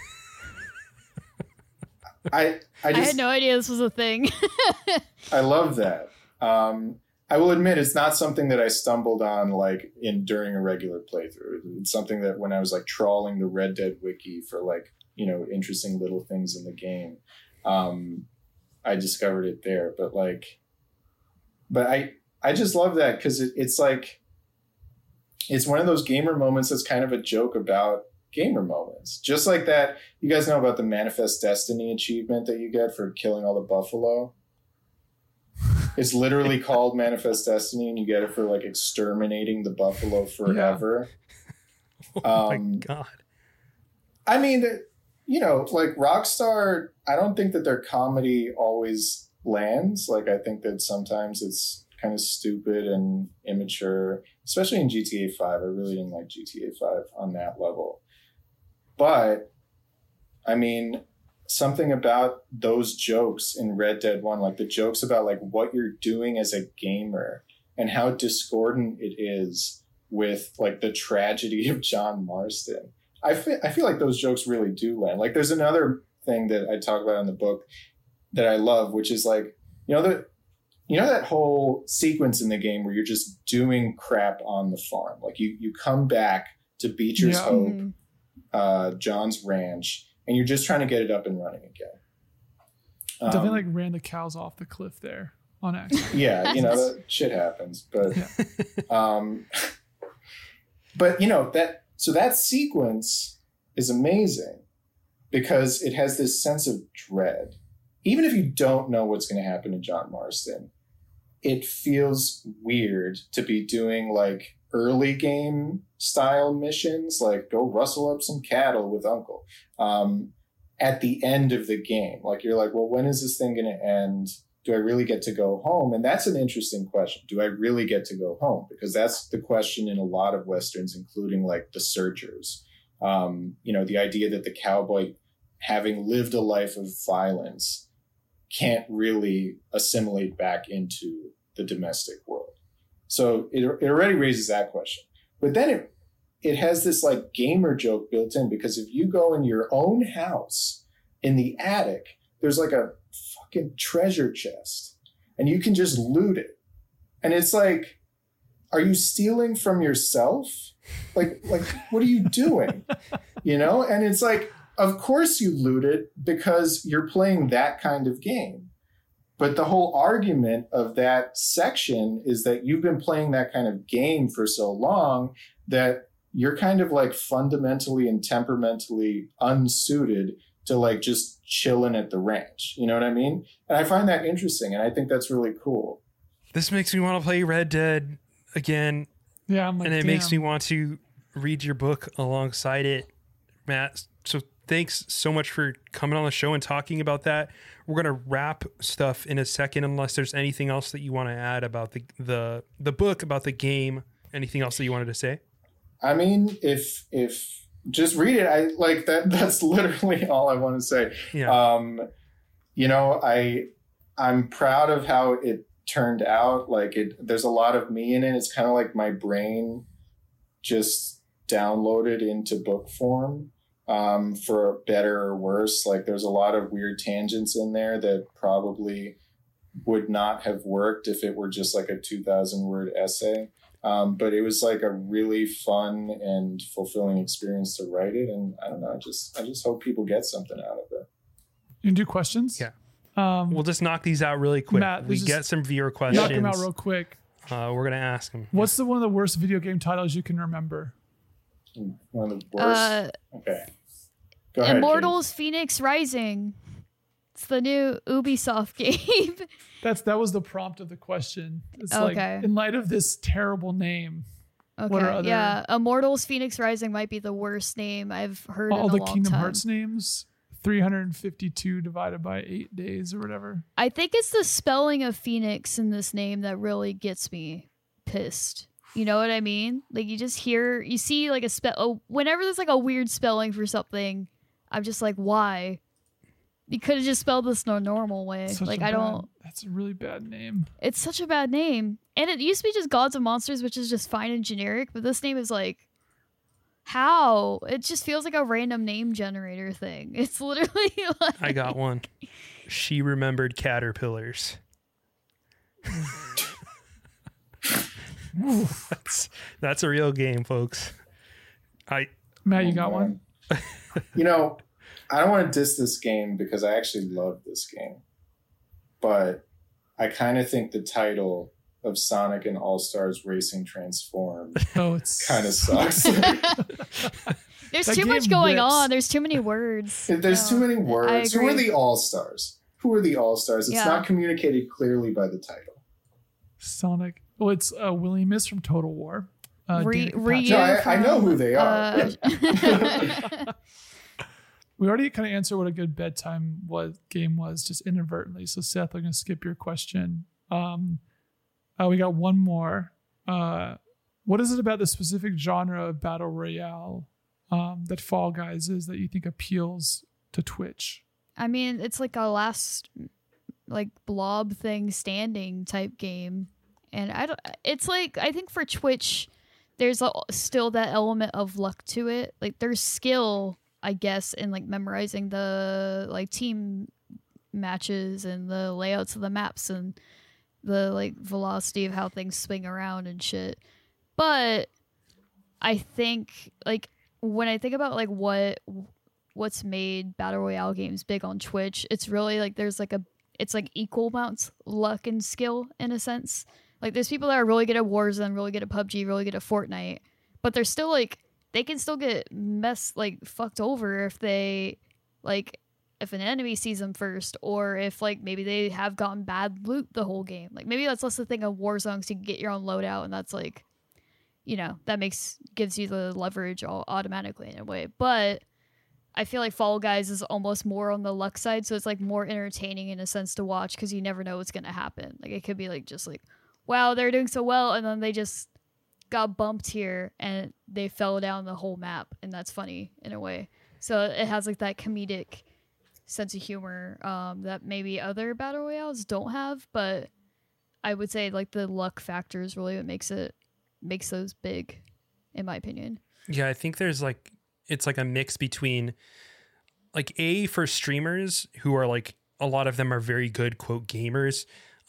B: I
D: had no idea this was a thing.
B: I love that. I will admit it's not something that I stumbled on like during a regular playthrough. It's something that when I was like trawling the Red Dead wiki for like, you know, interesting little things in the game, I discovered it there. But I just love that because it's like, it's one of those gamer moments that's kind of a joke about gamer moments. Just like that, you guys know about the Manifest Destiny achievement that you get for killing all the buffalo? It's literally called Manifest Destiny, and you get it for like exterminating the buffalo forever.
A: Yeah. Oh my God.
B: I mean, you know, like Rockstar, I don't think that their comedy always lands. Like, I think that sometimes it's kind of stupid and immature, especially in GTA 5. I really didn't like GTA 5 on that level. But, I mean, something about those jokes in Red Dead 1, like the jokes about like what you're doing as a gamer and how discordant it is with like the tragedy of John Marston. I feel like those jokes really do land. Like, there's another thing that I talk about in the book that I love, which is like, you know that whole sequence in the game where you're just doing crap on the farm. Like you come back to Beecher's Hope, John's ranch, and you're just trying to get it up and running again.
C: Definitely like ran the cows off the cliff there on accident.
B: Yeah, you know, that shit happens. But but you know, that sequence is amazing because it has this sense of dread. Even if you don't know what's going to happen to John Marston, it feels weird to be doing like early game style missions, like go rustle up some cattle with Uncle, at the end of the game. Like, you're like, well, when is this thing going to end? Do I really get to go home? And that's an interesting question. Do I really get to go home? Because that's the question in a lot of Westerns, including like The Searchers. You know, the idea that the cowboy, having lived a life of violence, can't really assimilate back into the domestic world. So it already raises that question. But then it has this like gamer joke built in, because if you go in your own house in the attic, there's like a fucking treasure chest and you can just loot it. And it's like, are you stealing from yourself? Like what are you doing? You know? And it's like, of course you loot it because you're playing that kind of game. But the whole argument of that section is that you've been playing that kind of game for so long that you're kind of like fundamentally and temperamentally unsuited to like just chilling at the ranch. You know what I mean? And I find that interesting, and I think that's really cool.
A: This makes me want to play Red Dead again.
C: Yeah, I'm like,
A: and it makes me want to read your book alongside it, Matt. So thanks so much for coming on the show and talking about that. We're going to wrap stuff in a second, unless there's anything else that you want to add about the book, about the game, anything else that you wanted to say?
B: I mean, if just read it, I like that. That's literally all I want to say.
A: Yeah.
B: You know, I'm proud of how it turned out. Like there's a lot of me in it. It's kind of like my brain just downloaded into book form. for better or worse. Like there's a lot of weird tangents in there that probably would not have worked if it were just like a 2,000 word essay. But it was like a really fun and fulfilling experience to write it. And I don't know, I just hope people get something out of it.
C: You can do questions?
A: Yeah. We'll just knock these out really quick.
C: Matt,
A: we get some viewer questions.
C: Knock them out real quick.
A: We're going to ask them.
C: What's one of the worst video game titles you can remember?
B: One of the worst? Okay. Go ahead,
D: Immortals Phoenix Rising. It's the new Ubisoft game.
C: That was the prompt of the question. It's
D: Okay.
C: like, in light of this terrible name,
D: Okay.
C: what are other...
D: Yeah, Immortals Phoenix Rising might be the worst name I've heard
C: all
D: in a
C: the
D: long
C: Kingdom
D: time.
C: Hearts names? 352 divided by 8 days or whatever.
D: I think it's the spelling of Phoenix in this name that really gets me pissed. You know what I mean? Like you see like whenever there's like a weird spelling for something, I'm just like, why? You could have just spelled this in a normal way.
C: That's a really bad name.
D: It's such a bad name. And it used to be just Gods and Monsters, which is just fine and generic, but this name is like, how? It just feels like a random name generator thing. It's literally like...
A: I got one. She remembered caterpillars. That's a real game, folks.
C: Matt, you got one?
B: You know, I don't want to diss this game because I actually love this game. But I kind of think the title of Sonic and All-Stars Racing Transformed kind of sucks.
D: There's too much going on. There's too many words.
B: There's too many words. Who are the All-Stars? It's not communicated clearly by the title.
C: Sonic. Well, it's Willie Miss from Total War.
D: Ryu.
B: No, I know who they are.
C: We already kind of answered what a good bedtime game was, just inadvertently. So Seth, I'm going to skip your question. We got one more. What is it about the specific genre of battle royale that Fall Guys is that you think appeals to Twitch?
D: I mean, it's like a last like blob thing standing type game, and I think for Twitch, there's still that element of luck to it. Like there's skill, I guess, in like memorizing the like team matches and the layouts of the maps and the like velocity of how things swing around and shit. But I think like when I think about like what's made battle royale games big on Twitch, it's really like it's like equal amounts luck and skill in a sense. Like there's people that are really good at Warzone, really good at PUBG, really good at Fortnite, but they're still like they can still get fucked over if if an enemy sees them first, or if like maybe they have gotten bad loot the whole game. Like maybe that's less the thing of Warzone, so you can get your own loadout, and that's like, you know, that gives you the leverage automatically in a way. But I feel like Fall Guys is almost more on the luck side, so it's like more entertaining in a sense to watch because you never know what's gonna happen. Like it could be like just like, wow, they're doing so well, and then they just got bumped here and they fell down the whole map, and that's funny in a way. So it has like that comedic sense of humor that maybe other battle royales don't have, but I would say like the luck factor is really what makes those big, in my opinion. Yeah,
A: I think it's like a mix between like for streamers who are like, a lot of them are very good quote gamers.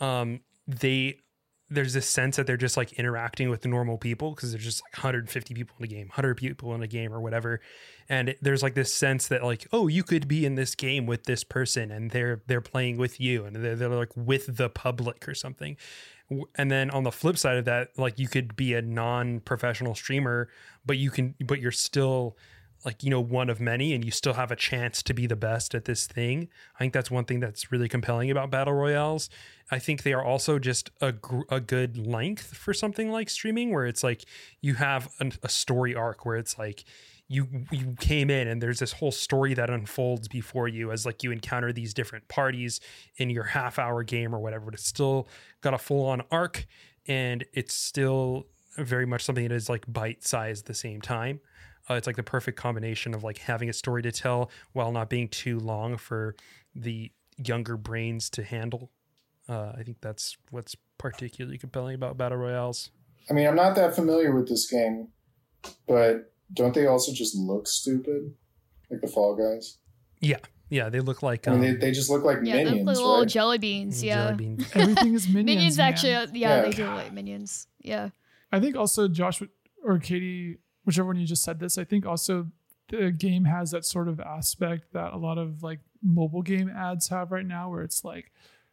A: There's this sense that they're just like interacting with the normal people because there's just like 150 people in a game, 100 people in a game or whatever. And there's like this sense that like, oh, you could be in this game with this person and they're playing with you and they're like with the public or something. And then on the flip side of that, like you could be a non-professional streamer, but you're still like, you know, one of many, and you still have a chance to be the best at this thing. I think that's one thing that's really compelling about battle royales. I think they are also just a good length for something like streaming, where it's like you have a story arc where it's like you came in and there's this whole story that unfolds before you as like you encounter these different parties in your half-hour game or whatever. But it's still got a full-on arc, and it's still very much something that is like bite-sized at the same time. It's like the perfect combination of like having a story to tell while not being too long for the younger brains to handle. I think that's what's particularly compelling about battle royales.
B: I mean, I'm not that familiar with this game, but don't they also just look stupid? like the Fall Guys.
A: Yeah, they look like
B: I mean, they just look like
D: Yeah, they
B: minions,
D: look like little
B: right?
D: jelly beans. Yeah.
A: jelly beans.
C: Everything is minions.
D: Minions
C: man.
D: actually,
B: Yeah.
D: they do look like minions. Yeah.
C: I think also Josh or Katie, whichever one you just said this, I think also the game has that sort of aspect that a lot of like mobile game ads have right now, where it's like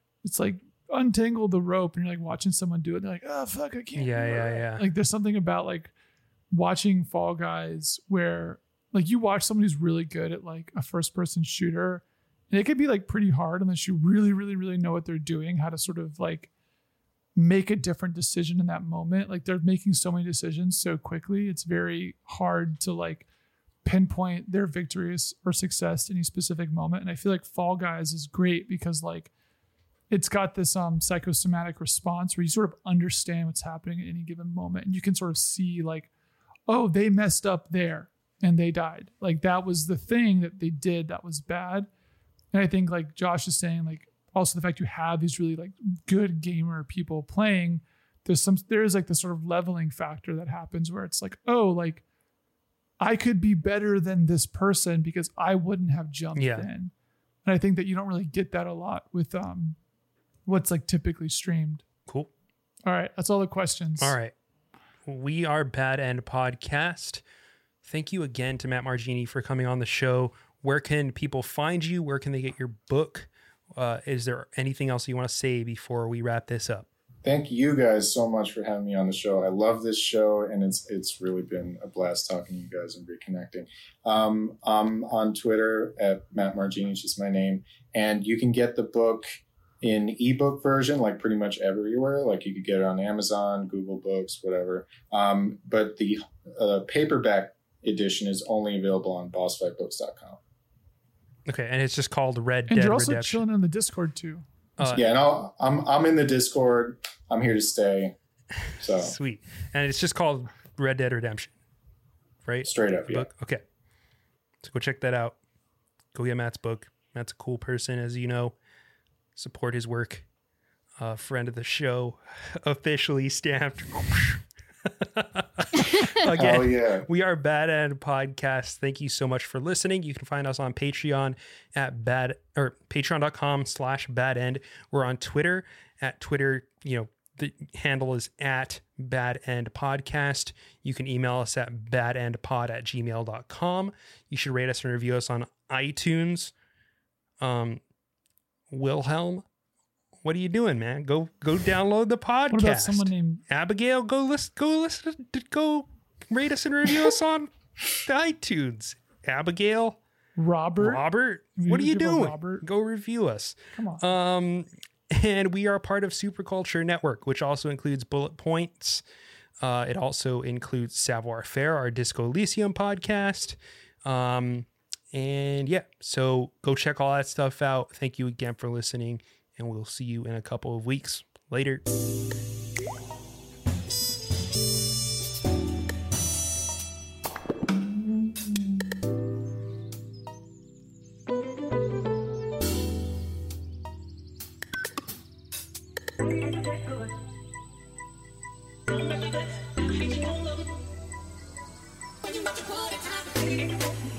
C: untangle the rope and you're like watching someone do it. And they're like, oh fuck, I can't.
A: Yeah,
C: do it.
A: yeah, yeah.
C: Like there's something about like watching Fall Guys where like you watch someone who's really good at like a first person shooter, and it could be like pretty hard unless you really, really, really know what they're doing, how to sort of like make a different decision in that moment. Like they're making so many decisions so quickly. It's very hard to like pinpoint their victories or success in any specific moment. And I feel like Fall Guys is great because like it's got this psychosomatic response where you sort of understand what's happening at any given moment. And you can sort of see like, oh, they messed up there and they died. Like that was the thing that they did that was bad. And I think like Josh is saying, like also the fact you have these really like good gamer people playing, there's like this sort of leveling factor that happens where it's like, oh, like I could be better than this person because I wouldn't have jumped in. And I think that you don't really get that a lot with what's like typically streamed.
A: Cool.
C: All right. That's all the questions.
A: All right. We are Bad End Podcast. Thank you again to Matt Margini for coming on the show. Where can people find you? Where can they get your book? Is there anything else you want to say before we wrap this up?
B: Thank you guys so much for having me on the show. I love this show, and it's really been a blast talking to you guys and reconnecting. I'm on Twitter at Matt Margini, it's just my name. And you can get the book in ebook version, like pretty much everywhere. Like you could get it on Amazon, Google Books, whatever. But the paperback edition is only available on bossfightbooks.com.
A: Okay, and it's just called Red
C: And
A: Dead
C: you're also
A: Redemption.
C: chilling in the Discord too.
B: Yeah, and I'm in the Discord. I'm here to stay. So
A: Sweet. And it's just called Red Dead Redemption, right?
B: straight up,
A: The
B: yeah.
A: book? Okay. So go check that out. Go get Matt's book. Matt's a cool person, as you know. Support his work. Friend of the show. Officially stamped. Again,
B: Oh yeah.
A: we are Bad End Podcast. Thank you so much for listening. You can find us on Patreon at patreon.com/badend. We're on Twitter at Twitter. The handle is at Bad End Podcast. You can email us at badendpod@gmail.com. You should rate us and review us on iTunes. Wilhelm, what are you doing, man? Go download the podcast.
C: What about someone named
A: Abigail, go rate us and review us on iTunes. Abigail,
C: Robert?
A: what are you
C: Review
A: doing?
C: Robert.
A: Go review us.
C: Come on.
A: And we are part of Superculture Network, which also includes Bullet Points. It also includes Savoir Faire, our Disco Elysium podcast. And yeah, so go check all that stuff out. Thank you again for listening, and we'll see you in a couple of weeks. Later.
E: When you